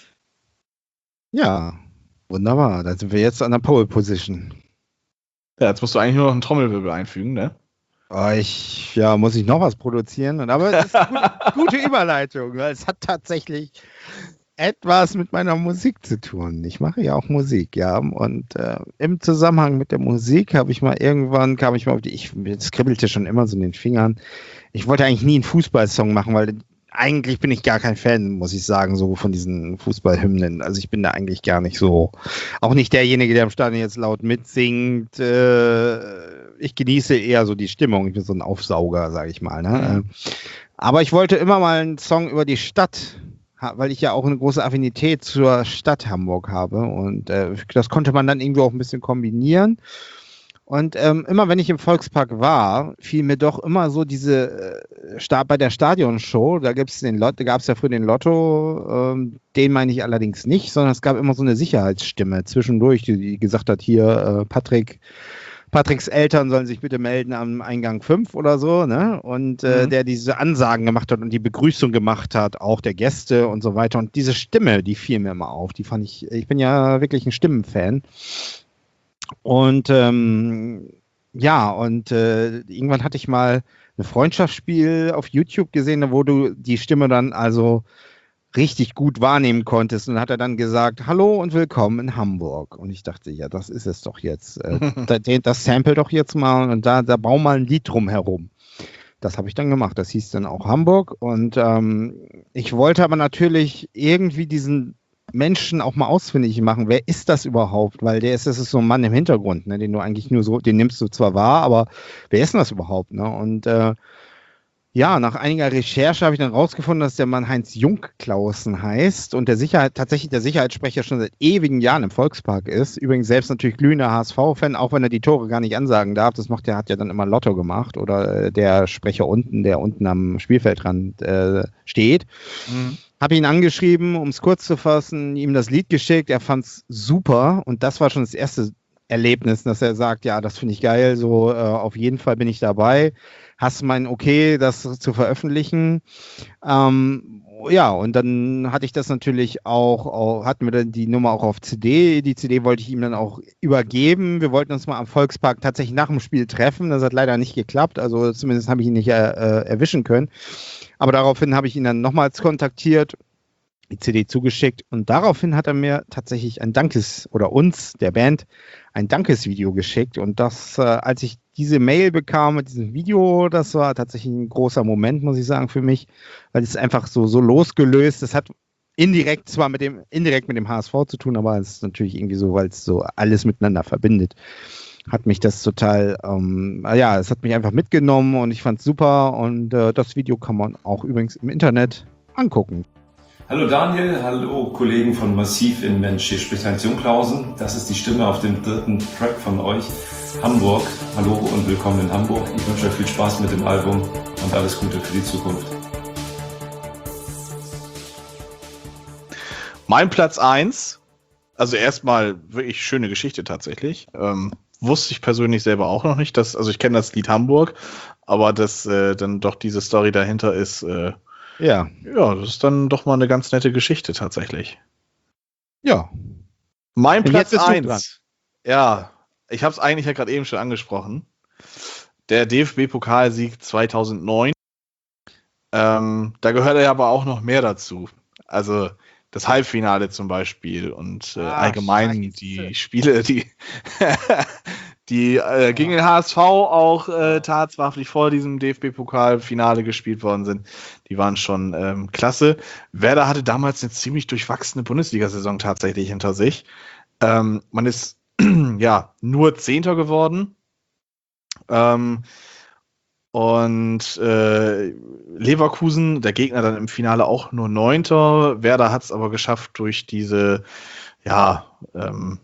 Ja, wunderbar. Dann sind wir jetzt an der Pole Position. Ja, jetzt musst du eigentlich nur noch einen Trommelwirbel einfügen, ne? Oh, ich, ja, muss ich noch was produzieren? Aber es ist eine gute, gute Überleitung, weil es hat tatsächlich etwas mit meiner Musik zu tun. Ich mache ja auch Musik, ja. Und äh, im Zusammenhang mit der Musik habe ich mal irgendwann, kam ich mal auf die, ich es kribbelte schon immer so in den Fingern. Ich wollte eigentlich nie einen Fußballsong machen, weil eigentlich bin ich gar kein Fan, muss ich sagen, so von diesen Fußballhymnen. Also ich bin da eigentlich gar nicht so, auch nicht derjenige, der im Stadion jetzt laut mitsingt. Äh, ich genieße eher so die Stimmung. Ich bin so ein Aufsauger, sage ich mal. Ne? Mhm. Aber ich wollte immer mal einen Song über die Stadt, weil ich ja auch eine große Affinität zur Stadt Hamburg habe. Und äh, das konnte man dann irgendwie auch ein bisschen kombinieren. Und ähm, immer wenn ich im Volkspark war, fiel mir doch immer so diese äh, Start bei der Stadionshow, da gibt's den Lot, da gab es ja früher den Lotto, ähm, den meine ich allerdings nicht, sondern es gab immer so eine Sicherheitsstimme zwischendurch, die, die gesagt hat, hier äh, Patrick, Patricks Eltern sollen sich bitte melden am Eingang fünf oder so, ne? Und äh, mhm. der diese Ansagen gemacht hat und die Begrüßung gemacht hat, auch der Gäste und so weiter. Und diese Stimme, die fiel mir immer auf. Die fand ich, ich bin ja wirklich ein Stimmenfan. Und ähm, ja, und äh, irgendwann hatte ich mal ein Freundschaftsspiel auf YouTube gesehen, wo du die Stimme dann also richtig gut wahrnehmen konntest. Und hat er dann gesagt, hallo und willkommen in Hamburg. Und ich dachte, ja, das ist es doch jetzt. Äh, das, das sample doch jetzt mal und da, da bau mal ein Lied drum herum. Das habe ich dann gemacht. Das hieß dann auch Hamburg. Und ähm, ich wollte aber natürlich irgendwie diesen Menschen auch mal ausfindig machen. Wer ist das überhaupt? Weil der ist, das ist so ein Mann im Hintergrund, ne, den du eigentlich nur so, den nimmst du zwar wahr, aber wer ist denn das überhaupt? Ne? Und äh, ja, nach einiger Recherche habe ich dann rausgefunden, dass der Mann Heinz Jungklausen heißt und der Sicherheit, tatsächlich der Sicherheitssprecher schon seit ewigen Jahren im Volkspark ist. Übrigens selbst natürlich glühender H S V-Fan, auch wenn er die Tore gar nicht ansagen darf. Das macht der, hat ja dann immer Lotto gemacht oder äh, der Sprecher unten, der unten am Spielfeldrand äh, steht. Mhm. Habe ihn angeschrieben, um es kurz zu fassen, ihm das Lied geschickt. Er fand es super und das war schon das erste Erlebnis, dass er sagt, ja, das finde ich geil, so äh, auf jeden Fall bin ich dabei. Hast du mein Okay, das zu veröffentlichen? Ähm, ja, und dann hatte ich das natürlich auch, auch, hatten wir dann die Nummer auch auf C D. Die C D wollte ich ihm dann auch übergeben. Wir wollten uns mal am Volkspark tatsächlich nach dem Spiel treffen. Das hat leider nicht geklappt. Also zumindest habe ich ihn nicht äh, erwischen können. Aber daraufhin habe ich ihn dann nochmals kontaktiert, die C D zugeschickt und daraufhin hat er mir tatsächlich ein Dankes, oder uns, der Band, ein Dankesvideo geschickt und das, äh, als ich diese Mail bekam mit diesem Video, das war tatsächlich ein großer Moment, muss ich sagen, für mich, weil es einfach so, so losgelöst, das hat indirekt zwar mit dem, indirekt mit dem H S V zu tun, aber es ist natürlich irgendwie so, weil es so alles miteinander verbindet. Hat mich das total, ähm, ja, es hat mich einfach mitgenommen und ich fand es super und äh, das Video kann man auch übrigens im Internet angucken. Hallo Daniel, hallo Kollegen von Massiv in Mensch, hier spricht Heinz Jungklausen. Das ist die Stimme auf dem dritten Track von euch, Hamburg. Hallo und willkommen in Hamburg. Ich wünsche euch viel Spaß mit dem Album und alles Gute für die Zukunft. Mein Platz eins, also erstmal wirklich schöne Geschichte tatsächlich. Ähm, wusste ich persönlich selber auch noch nicht, dass, also ich kenne das Lied Hamburg, aber dass äh, dann doch diese Story dahinter ist, äh, ja. Ja, das ist dann doch mal eine ganz nette Geschichte tatsächlich. Ja. Mein Platz eins. Ja, ich habe es eigentlich ja gerade eben schon angesprochen. Der D F B-Pokalsieg zweitausendneun. Ähm, da gehört ja aber auch noch mehr dazu. Also das Halbfinale zum Beispiel und äh, ah, allgemein Scheiße. Die Spiele, die die äh, gegen den H S V auch äh, tatsächlich vor diesem D F B-Pokalfinale gespielt worden sind. Die waren schon ähm, klasse. Werder hatte damals eine ziemlich durchwachsene Bundesliga-Saison tatsächlich hinter sich. Ähm, man ist ja, nur Zehnter geworden. Ähm, und äh, Leverkusen, der Gegner dann im Finale auch nur Neunter. Werder hat es aber geschafft durch diese, ja, ähm,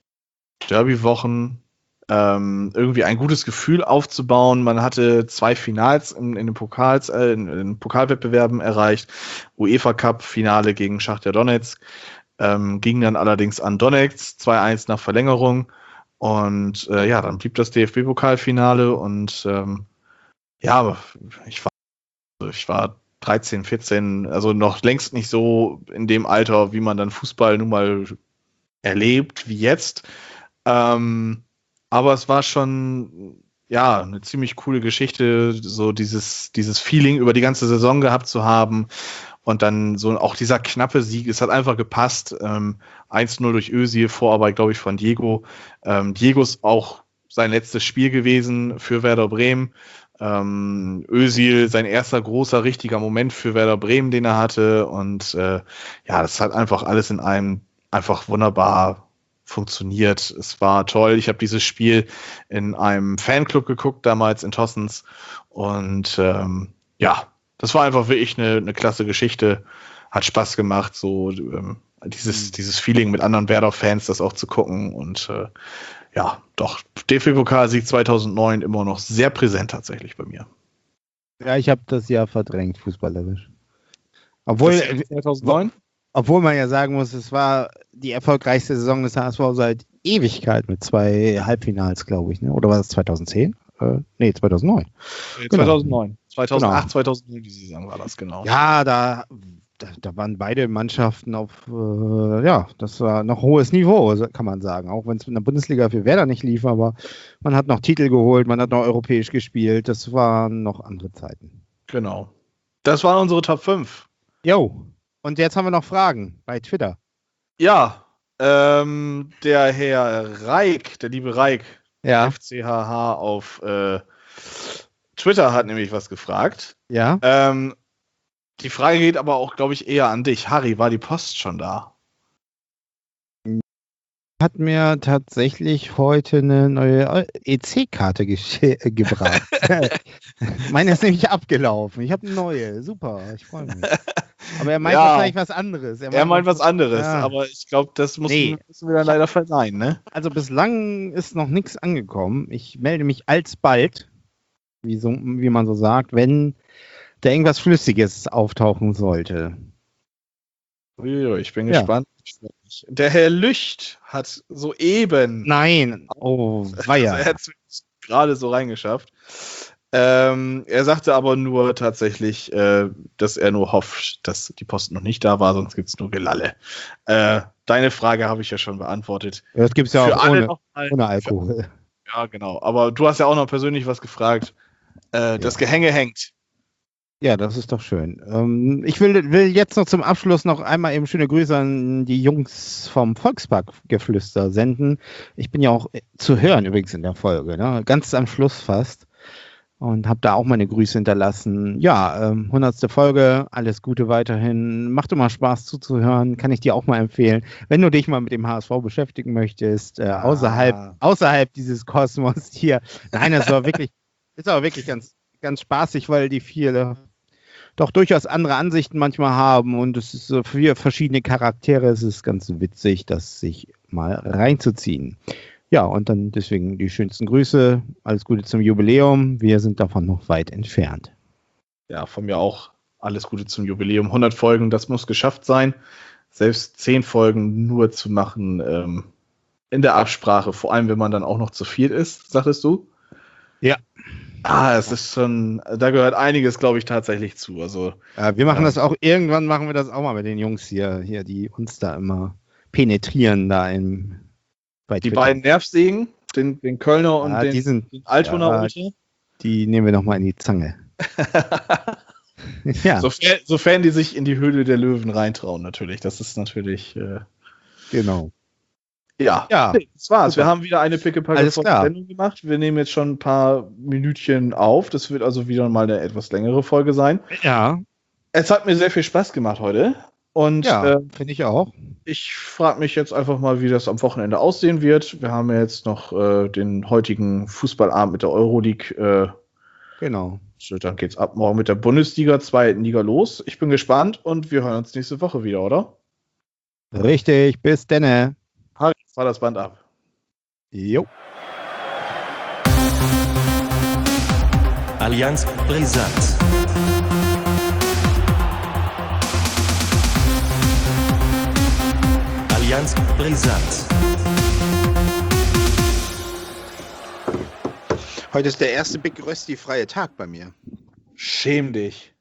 Derby-Wochen ähm, irgendwie ein gutes Gefühl aufzubauen. Man hatte zwei Finals in, in den Pokals, äh, in, in Pokalwettbewerben erreicht. UEFA Cup Finale gegen Schachtar Donetsk. Ähm, ging dann allerdings an Donetsk, zwei eins nach Verlängerung. Und äh, ja, dann blieb das D F B-Pokalfinale und ähm, ja, ich war, ich war dreizehn, vierzehn, also noch längst nicht so in dem Alter, wie man dann Fußball nun mal erlebt wie jetzt. Ähm, aber es war schon ja eine ziemlich coole Geschichte, so dieses, dieses Feeling über die ganze Saison gehabt zu haben. Und dann so auch dieser knappe Sieg, es hat einfach gepasst. Ähm, eins null durch Özil, Vorarbeit, glaube ich, von Diego. Ähm, Diego ist auch sein letztes Spiel gewesen für Werder Bremen. Ähm, Özil, sein erster großer, richtiger Moment für Werder Bremen, den er hatte. Und äh, ja, das hat einfach alles in einem einfach wunderbar funktioniert. Es war toll. Ich habe dieses Spiel in einem Fanclub geguckt, damals in Tossens. Und ähm, ja, das war einfach wirklich eine, eine klasse Geschichte. Hat Spaß gemacht, so ähm, dieses, dieses Feeling mit anderen Werder-Fans, das auch zu gucken. Und äh, ja, doch, D F B-Pokalsieg zweitausendneun immer noch sehr präsent tatsächlich bei mir. Ja, ich habe das Jahr verdrängt, fußballerisch. Obwohl, zweitausendneun? Obwohl man ja sagen muss, es war die erfolgreichste Saison des H S V seit Ewigkeit mit zwei Halbfinals, glaube ich. Ne? Oder war das zweitausendzehn? Äh, nee, zweitausendneun. Nee, zweitausendneun. Genau. zweitausendacht, Genau. zweitausendneun, die Saison war das, genau. Ja, da, da, da waren beide Mannschaften auf, äh, ja, das war noch hohes Niveau, kann man sagen. Auch wenn es in der Bundesliga für Werder nicht lief, aber man hat noch Titel geholt, man hat noch europäisch gespielt. Das waren noch andere Zeiten. Genau. Das waren unsere Top fünf. Jo, und jetzt haben wir noch Fragen bei Twitter. Ja, ähm, der Herr Reik, der liebe Reik, Ja. F C H H auf äh, Twitter hat nämlich was gefragt. Ja. Ähm, die Frage geht aber auch, glaube ich, eher an dich. Harry, war die Post schon da? Hat mir tatsächlich heute eine neue E C-Karte gesch- äh, gebracht. Meine ist nämlich abgelaufen. Ich habe eine neue. Super, ich freue mich. Aber er meint Ja. wahrscheinlich was anderes. Er meint was anderes, Ja. aber ich glaube, das müssen, Nee. müssen wir dann leider verneinen, ne? Also bislang ist noch nichts angekommen. Ich melde mich alsbald, wie, so, wie man so sagt, wenn da irgendwas Flüssiges auftauchen sollte. Uiui, ich bin Ja. gespannt. Der Herr Lücht hat soeben, Nein, oh, weia. also er hat es gerade so reingeschafft. Ähm, er sagte aber nur tatsächlich, äh, dass er nur hofft, dass die Post noch nicht da war, sonst gibt es nur Gelalle. Äh, deine Frage habe ich ja schon beantwortet. Das gibt es ja Für auch alle ohne, noch mal- ohne Alkohol. Ja, genau. Aber du hast ja auch noch persönlich was gefragt. Äh, Das Gehänge hängt. Ja, das ist doch schön. Ähm, ich will, will jetzt noch zum Abschluss noch einmal eben schöne Grüße an die Jungs vom Volksparkgeflüster senden. Ich bin ja auch äh, zu hören übrigens in der Folge, ne? Ganz am Schluss fast. Und habe da auch meine Grüße hinterlassen. Ja, ähm, hundertste Folge, alles Gute weiterhin. Macht immer Spaß zuzuhören, kann ich dir auch mal empfehlen. Wenn du dich mal mit dem H S V beschäftigen möchtest, äh, Ah. außerhalb, außerhalb dieses Kosmos hier. Nein, das war wirklich, ist aber wirklich ganz, ganz spaßig, weil die viele doch durchaus andere Ansichten manchmal haben und es ist so für verschiedene Charaktere, es ist ganz witzig, das sich mal reinzuziehen. Ja, und dann deswegen die schönsten Grüße, alles Gute zum Jubiläum, wir sind davon noch weit entfernt. Ja, von mir auch alles Gute zum Jubiläum. hundert Folgen, das muss geschafft sein. Selbst zehn Folgen nur zu machen ähm, in der Absprache, vor allem wenn man dann auch noch zu viel ist, sagtest du? Ja. Ah, es ist schon, da gehört einiges, glaube ich, tatsächlich zu. Also Äh, wir machen Ja. das auch, irgendwann machen wir das auch mal mit den Jungs hier, hier die uns da immer penetrieren da im bei die Twitter. beiden Nervsägen, den, den Kölner und Ja, den, die sind, den Altonaer ja, heute. die nehmen wir nochmal in die Zange. Ja, Sofern, sofern die sich in die Höhle der Löwen reintrauen, natürlich. Das ist natürlich, äh, genau. ja. Ja, Nee, das war's. super. Wir haben wieder eine pickepacke Alles klar. Sendung gemacht. Wir nehmen jetzt schon ein paar Minütchen auf. Das wird also wieder mal eine etwas längere Folge sein. Ja, Es hat mir sehr viel Spaß gemacht heute. Und Ja, äh, finde ich auch. ich frage mich jetzt einfach mal, wie das am Wochenende aussehen wird. Wir haben ja jetzt noch äh, den heutigen Fußballabend mit der Euroleague. Äh, Genau. so, dann geht's ab morgen mit der Bundesliga, zweiten Liga los. Ich bin gespannt und wir hören uns nächste Woche wieder, oder? Richtig, bis denne. Harry, fahr das Band ab. Jo. Allianz Brisant. Allianz Brisant. Heute ist der erste Big Rösti freie Tag bei mir. Schäm dich.